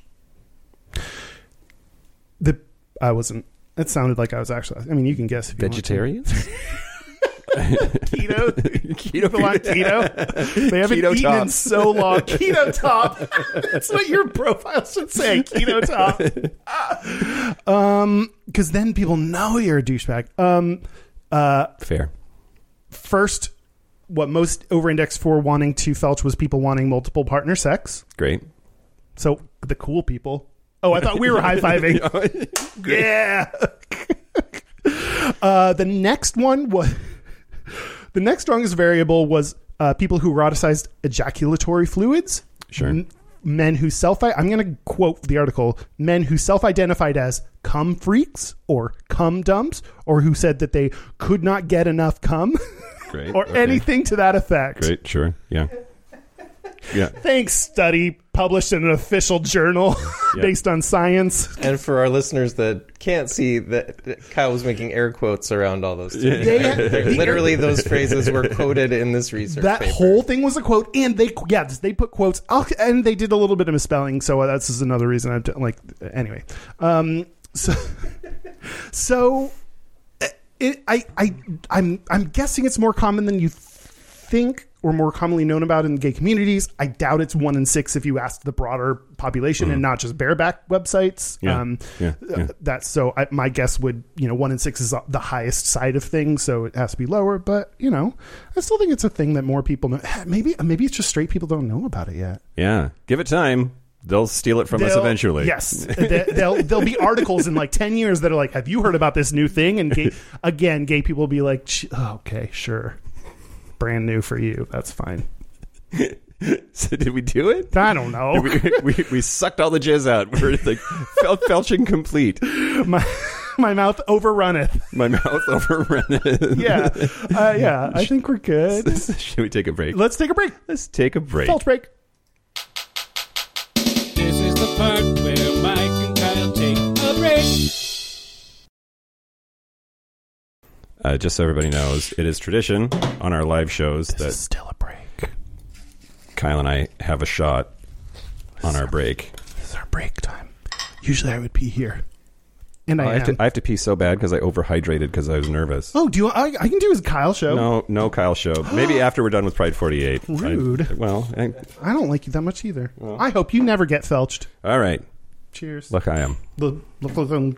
The I wasn't. It sounded like I was actually. I mean, you can guess. If you Vegetarians. Keto. Keto. People on keto. They haven't keto eaten top. in so long. Keto top. That's what your profile should say. Keto top. Um, because then people know you're a douchebag. Um, uh, fair. First, what most over-indexed for wanting to felch was people wanting multiple partner sex. Great. So the cool people. Oh, I thought we were high-fiving. Yeah. uh, the next one was... The next strongest variable was uh, people who eroticized ejaculatory fluids. Sure. M- men who self... I'm going to quote the article. Men who self-identified as cum freaks or cum dumps, or who said that they could not get enough cum. Great. Or okay. anything to that effect. Great. Sure. Yeah. Yeah. Thanks, study published in an official journal yeah. based on science. And for our listeners that can't see, that Kyle was making air quotes around all those things. Yeah. They, literally, those phrases were quoted in this research That paper. whole thing was a quote, and they yeah they put quotes, and they did a little bit of misspelling. So that's just another reason I've done, like anyway. Um, so so it, I I I'm I'm guessing it's more common than you think, or more commonly known about in gay communities. I doubt it's one in six if you ask the broader population, mm-hmm. and not just bareback websites. Yeah. Um, yeah. yeah. That's so I, my guess would, you know, one in six is the highest side of things, so it has to be lower. But you know, I still think it's a thing that more people know. Maybe maybe it's just straight people don't know about it yet. Yeah, give it time. They'll steal it from they'll, us eventually. Yes, they, they'll there'll be articles in like ten years that are like, "Have you heard about this new thing?" And gay, again, gay people will be like, oh, "Okay, sure." Brand new for you. That's fine. Did we do it? I don't know. we, we, we sucked all the jizz out. We're like fel- felching complete. My my mouth overrunneth. My mouth overrunneth. Yeah, uh, yeah. I think we're good. Should we take a break? Let's take a break. Let's take a break. Felch break. This is the part where Mike and Kyle take a break. Uh, just so everybody knows, it is tradition on our live shows This that is still a break. Kyle and I have a shot on our break. This is our break time. Usually I would pee here. And I, I, have am. to, I have to pee so bad because I overhydrated because I was nervous. Oh, do you? I, I can do his Kyle show. No, no Kyle show. Maybe after we're done with Pride forty-eight. Rude. I, well, I, I don't like you that much either. I hope you never get felched. all right. Cheers. Look, I am. Look, look, look, look.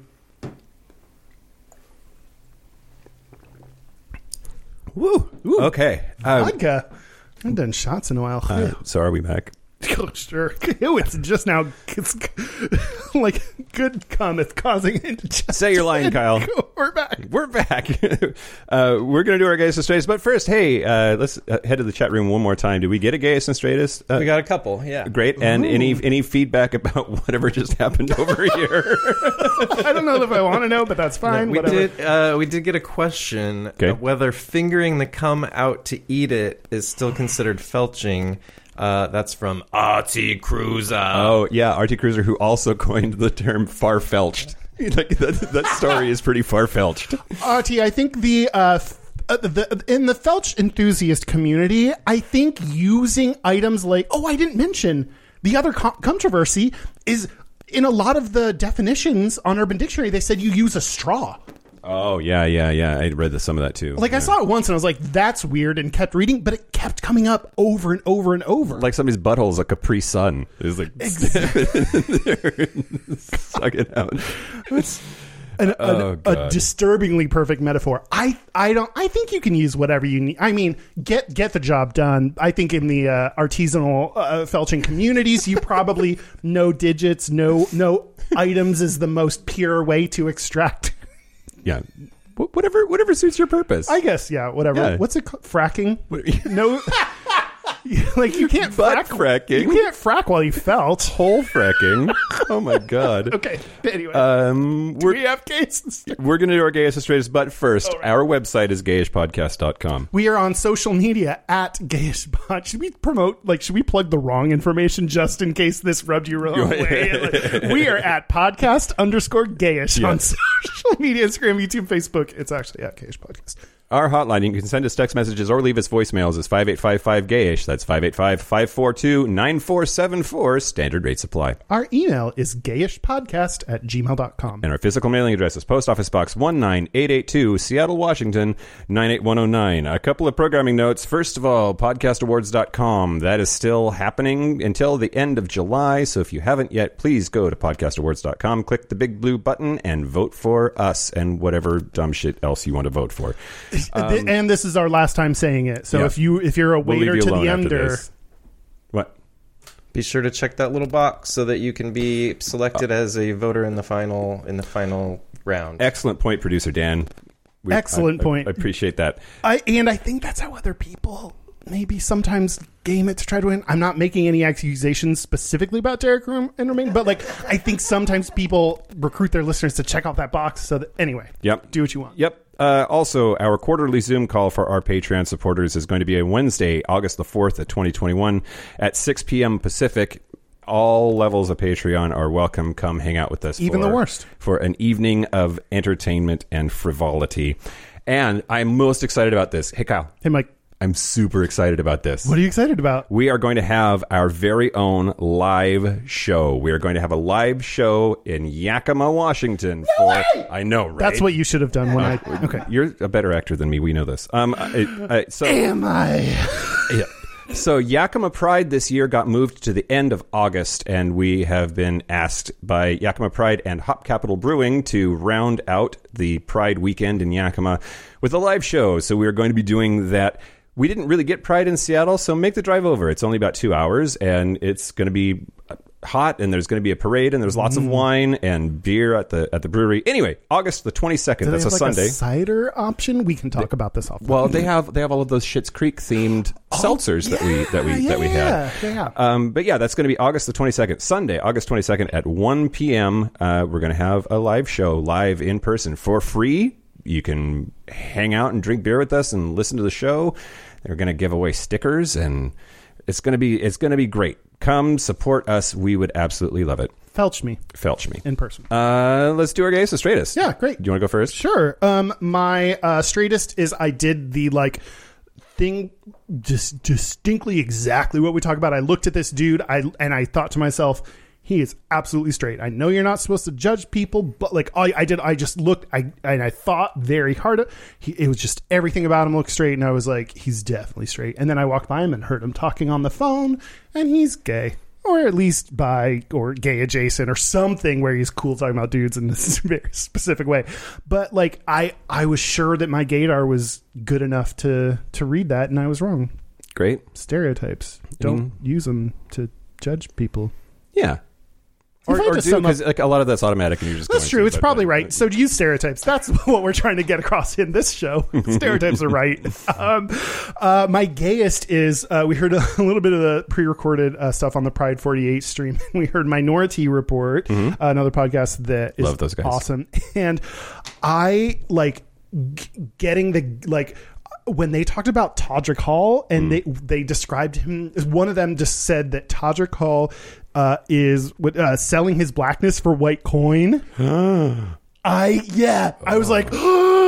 Woo. Ooh. Okay. Uh, Vodka. I haven't done shots in a while. uh, so are we back? Oh, sure. Ew, it's just now. It's like good cum. It's causing indigestion. Say your line, Kyle. We're back. We're back. uh, we're going to do our gayest and straightest. But first, hey, uh, let's uh, head to the chat room one more time. Did we get a gayest and straightest? Uh, We got a couple, yeah. Great. And any any feedback about whatever just happened over here? I don't know if I want to know, but that's fine. We Whatever. did. Uh, we did get a question Okay. of whether fingering the cum out to eat it is still considered felching. Uh, that's from R T Cruiser. Oh, yeah. R T Cruiser, who also coined the term far-felched. Like, that, that story is pretty far-felched. R T, I think the, uh, f- uh, the in the felch enthusiast community, I think using items like, oh, I didn't mention the other co- controversy is in a lot of the definitions on Urban Dictionary, they said you use a straw. Oh, yeah, yeah, yeah. I read the, some of that, too. Like, yeah. I saw it once and I was like, that's weird, and kept reading, but it kept coming up over and over and over. Like somebody's butthole is a Capri Sun. It's like, suck it out. An, Oh, an- a God. disturbingly perfect metaphor. I, I don't. I think you can use whatever you need. I mean, get get the job done. I think in the uh, artisanal uh, felching communities, you probably no digits, no no items is the most pure way to extract. Yeah. Wh- Whatever, whatever suits your purpose. I guess, yeah, whatever. Yeah. What's it called? Fracking? No, like you can't Butt frack. fracking. You can't frack while you felt. Hole fracking. Oh my god. Okay. Anyway, Um, do we're we have cases? we're gonna do our gayest and straightest, but first, All right. our website is gayish podcast dot com. We are on social media at GayishPod. Should we promote, like, should we plug the wrong information just in case this rubbed you wrong way? Like, we are at podcast underscore gayish on Yes. social media, Instagram, YouTube, Facebook. It's actually at Gayish Podcast. Our hotline, you can send us text messages or leave us voicemails, is five eight five five gayish. That's five eight five, five four two, nine four seven four. Standard rate supply. Our email is gayishpodcast at gmail dot com. And our physical mailing address is Post Office Box one nine eight eight two, Seattle, Washington, nine eight one oh nine. A couple of programming notes. First of all, podcast awards dot com. That is still happening until the end of July. So if you haven't yet, please go to podcast awards dot com, click the big blue button, and vote for us and whatever dumb shit else you want to vote for. Um, and this is our last time saying it. So yeah. if you if you're a We'll leave waiter you to alone the after under, this. What? Be sure to check that little box so that you can be selected as a voter in the final in the final round. Excellent point, producer Dan. We- Excellent I- I- point. I appreciate that. I and I think that's how other people maybe sometimes game it to try to win. I'm not making any accusations specifically about Derek Rom- and Romaine, but like I think sometimes people recruit their listeners to check off that box. So that anyway, Yep. do what you want. Yep. Uh, also, our quarterly Zoom call for our Patreon supporters is going to be on Wednesday, August the fourth of twenty twenty-one at six p.m. Pacific. All levels of Patreon are welcome. Come hang out with us. Even for, the worst. For an evening of entertainment and frivolity. And I'm most excited about this. Hey, Kyle. Hey, Mike, I'm super excited about this. what are you excited about? We are going to have our very own live show. We are going to have a live show in Yakima, Washington. For I know, right? That's what you should have done when I. Okay. You're a better actor than me. We know this. Um, I, I, so Am I? yeah. So Yakima Pride this year got moved to the end of August, and we have been asked by Yakima Pride and Hop Capital Brewing to round out the Pride weekend in Yakima with a live show. So we are going to be doing that. We didn't really get Pride in Seattle, so make the drive over. It's only about two hours, and it's going to be hot, and there's going to be a parade, and there's lots mm. of wine and beer at the at the brewery. Anyway, August the twenty-second. Do that's they a have, like, Sunday. A cider option. We can talk they, about this off. Well, they have they have all of those Schitt's Creek themed oh, seltzers yeah, that we that we yeah, that we had. Yeah, yeah. Um, but yeah, that's going to be August the twenty-second, Sunday, August twenty-second at one p.m. Uh, we're going to have a live show, live in person for free. You can hang out and drink beer with us and listen to the show. They're going to give away stickers, and it's going to be it's going to be great. Come support us. We would absolutely love it. Felch me. Felch me. In person. Uh, let's do our gayest or straightest. Yeah, great. Do you want to go first? Sure. Um, my uh, straightest is I did the, like, thing just distinctly exactly what we talk about. I looked at this dude I and I thought to myself, he is absolutely straight. I know you're not supposed to judge people, but like I, I did, I just looked, I and I thought very hard. He, it was just everything about him looked straight, and I was like, he's definitely straight. And then I walked by him and heard him talking on the phone, and he's gay, or at least bi, or gay adjacent, or something where he's cool talking about dudes in this very specific way. But like, I, I was sure that my gaydar was good enough to to read that, and I was wrong. Great. Stereotypes. Don't mm. use them to judge people. Yeah. Or, or do, because like, a lot of that's automatic, and you're just that's going true. To, it's but, probably but, right. But, so use stereotypes. That's what we're trying to get across in this show. Stereotypes are right. Um, uh, my gayest is uh, we heard a, a little bit of the pre-recorded uh, stuff on the Pride forty-eight stream. We heard Minority Report, mm-hmm. uh, another podcast that is Love those guys. Awesome. And I like g- getting the like. When they talked about Todrick Hall and mm. they they described him, one of them just said that Todrick Hall uh, is uh, selling his blackness for white coin. I yeah, I was like,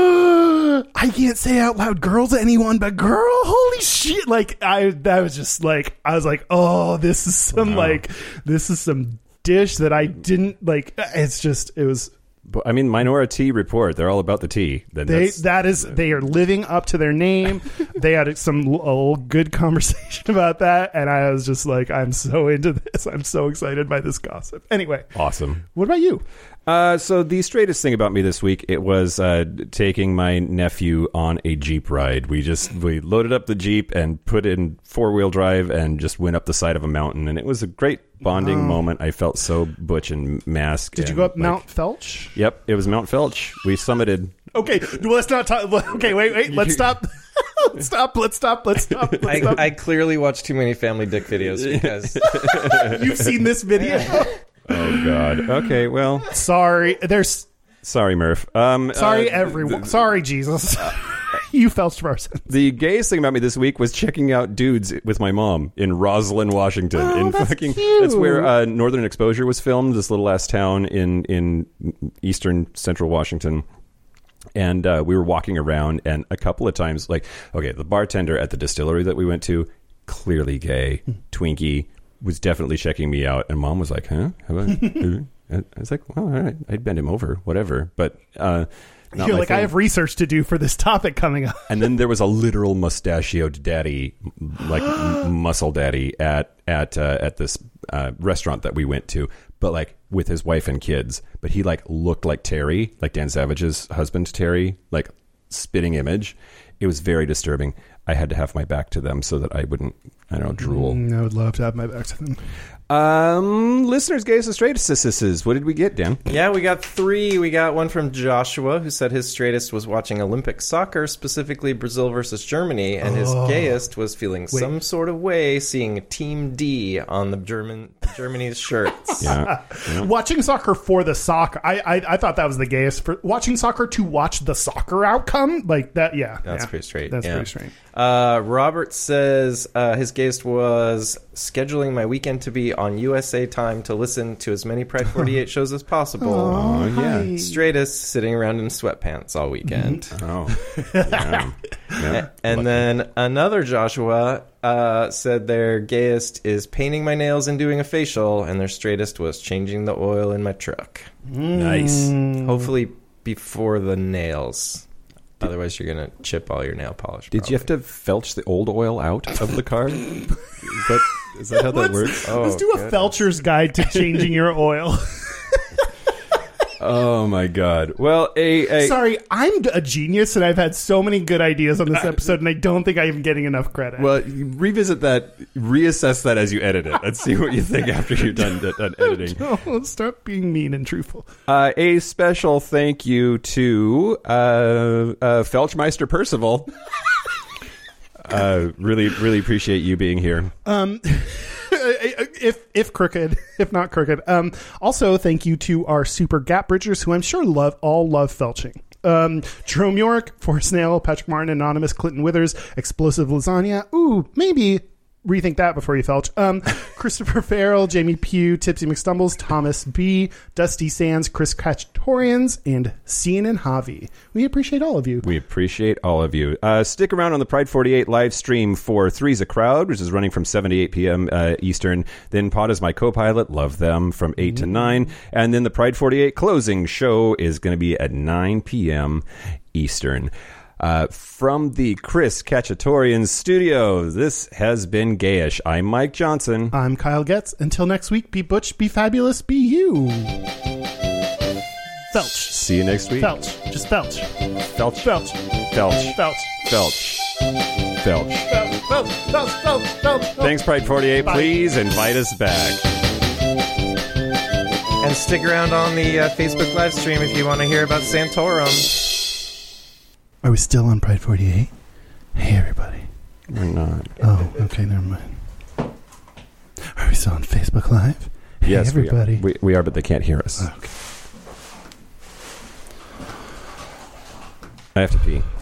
oh, I can't say out loud "girl" to anyone, but girl, holy shit! Like I, that was just like I was like, oh, this is some wow. like this is some dish that I didn't like. It's just it was. I mean, Minority Report, they're all about the tea. Then they, that is, they are living up to their name. They had some a good conversation about that, and I was just like, I'm so into this. I'm so excited by this gossip. Anyway. Awesome. What about you? Uh, so the straightest thing about me this week, it was uh, taking my nephew on a Jeep ride. We just we loaded up the Jeep and put in four-wheel drive and just went up the side of a mountain, and it was a great bonding wow. moment. I felt so butch and masked. Did and, you go up like, Mount Felch? Yep, it was Mount Felch. We summited. Okay, well, let's not talk. Okay, wait, wait. Let's stop. Let's stop. Let's stop. Let's stop. Let's I, stop. I clearly watch too many Family Dick videos because you've seen this video. Oh God. Okay. Well, sorry. There's. Sorry, Murph. Um, sorry, uh, everyone. The, sorry, Jesus. You felt frozen. The gayest thing about me this week was checking out dudes with my mom in Roslyn, Washington. Oh, in that's fucking, cute. That's where uh, Northern Exposure was filmed. This little ass town in in eastern central Washington. And uh, we were walking around, and a couple of times, like, okay, the bartender at the distillery that we went to, clearly gay, twinkie, was definitely checking me out. And Mom was like, huh? How about, I was like, well, all right, I'd bend him over, whatever. But uh, not you're like, thing. I have research to do for this topic coming up. And then there was a literal mustachioed daddy, like muscle daddy, at at uh, at this uh, restaurant that we went to, but like with his wife and kids. But he like looked like Terry, like Dan Savage's husband, Terry, like spitting image. It was very disturbing. I had to have my back to them so that I wouldn't, I don't know, drool. Mm, I would love to have my back to them. Um, listeners, gays and straightest. What did we get, Dan? Yeah, we got three. We got one from Joshua, who said his straightest was watching Olympic soccer, specifically Brazil versus Germany, and his oh. gayest was feeling Wait. some sort of way seeing Team D on the German Germany's shirts. Yeah. yeah. Watching soccer for the soccer, I, I I thought that was the gayest. For watching soccer to watch the soccer outcome, like that. Yeah, that's yeah. pretty straight. That's yeah. pretty straight. Uh, Robert says uh, his gayest was scheduling my weekend to be on U S A time to listen to as many Pride forty-eight shows as possible. Oh, yeah. Straightest, sitting around in sweatpants all weekend. Mm-hmm. Oh, yeah. yeah. And then another Joshua uh, said their gayest is painting my nails and doing a facial, and their straightest was changing the oil in my truck. Mm. Nice. Hopefully before the nails. Otherwise, you're going to chip all your nail polish. Did probably. you have to felch the old oil out of the car? Is that, is that how that let's, works? Let's do a goodness. Felcher's guide to changing your oil. Oh, Oh my God! Well, a, a Sorry, I'm a genius, and I've had so many good ideas on this episode, and I don't think I am getting enough credit. well, you revisit that, reassess that as you edit it. Let's see what you think after you're done, done editing. No, stop being mean and truthful. Uh, a special thank you to uh, uh, Felchmeister Percival. uh, really, really appreciate you being here. Um, if if crooked, if not crooked. Um, also, thank you to our super gap bridgers, who I'm sure love all love felching. Um, Jerome York, Forrest Snail, Patrick Martin, Anonymous, Clinton Withers, Explosive Lasagna. Ooh, maybe rethink that before you felch. Um, Christopher Farrell, Jamie Pugh, Tipsy McStumbles, Thomas B, Dusty Sands, Chris Kachatorians, and Cian and Javi. We appreciate all of you. We appreciate all of you. Uh, stick around on the Pride forty-eight live stream for Three's a Crowd, which is running from seven to eight p.m. Uh, Eastern. Then Pod is My Co-Pilot. Love them from eight mm-hmm. to nine. And then the Pride forty-eight closing show is going to be at nine p.m. Eastern. Uh, from the Chris Kachatorian studio, this has been Gayish. I'm Mike Johnson. I'm Kyle Getz. Until next week, be butch, be fabulous, be you. Felch. See you next week. Felch. Just felch. Felch. Felch. Felch. Felch. Felch. Felch. Felch. Felch. Felch. Felch. Felch. Thanks, Pride forty-eight. Bye. Please invite us back. And stick around on the uh, Facebook live stream if you want to hear about Santorum. Are we still on Pride forty-eight? Hey, everybody. We're not. Oh, okay, never mind. Are we still on Facebook Live? Hey, Yes, everybody. We are. We, we are, but they can't hear us. Okay. I have to pee.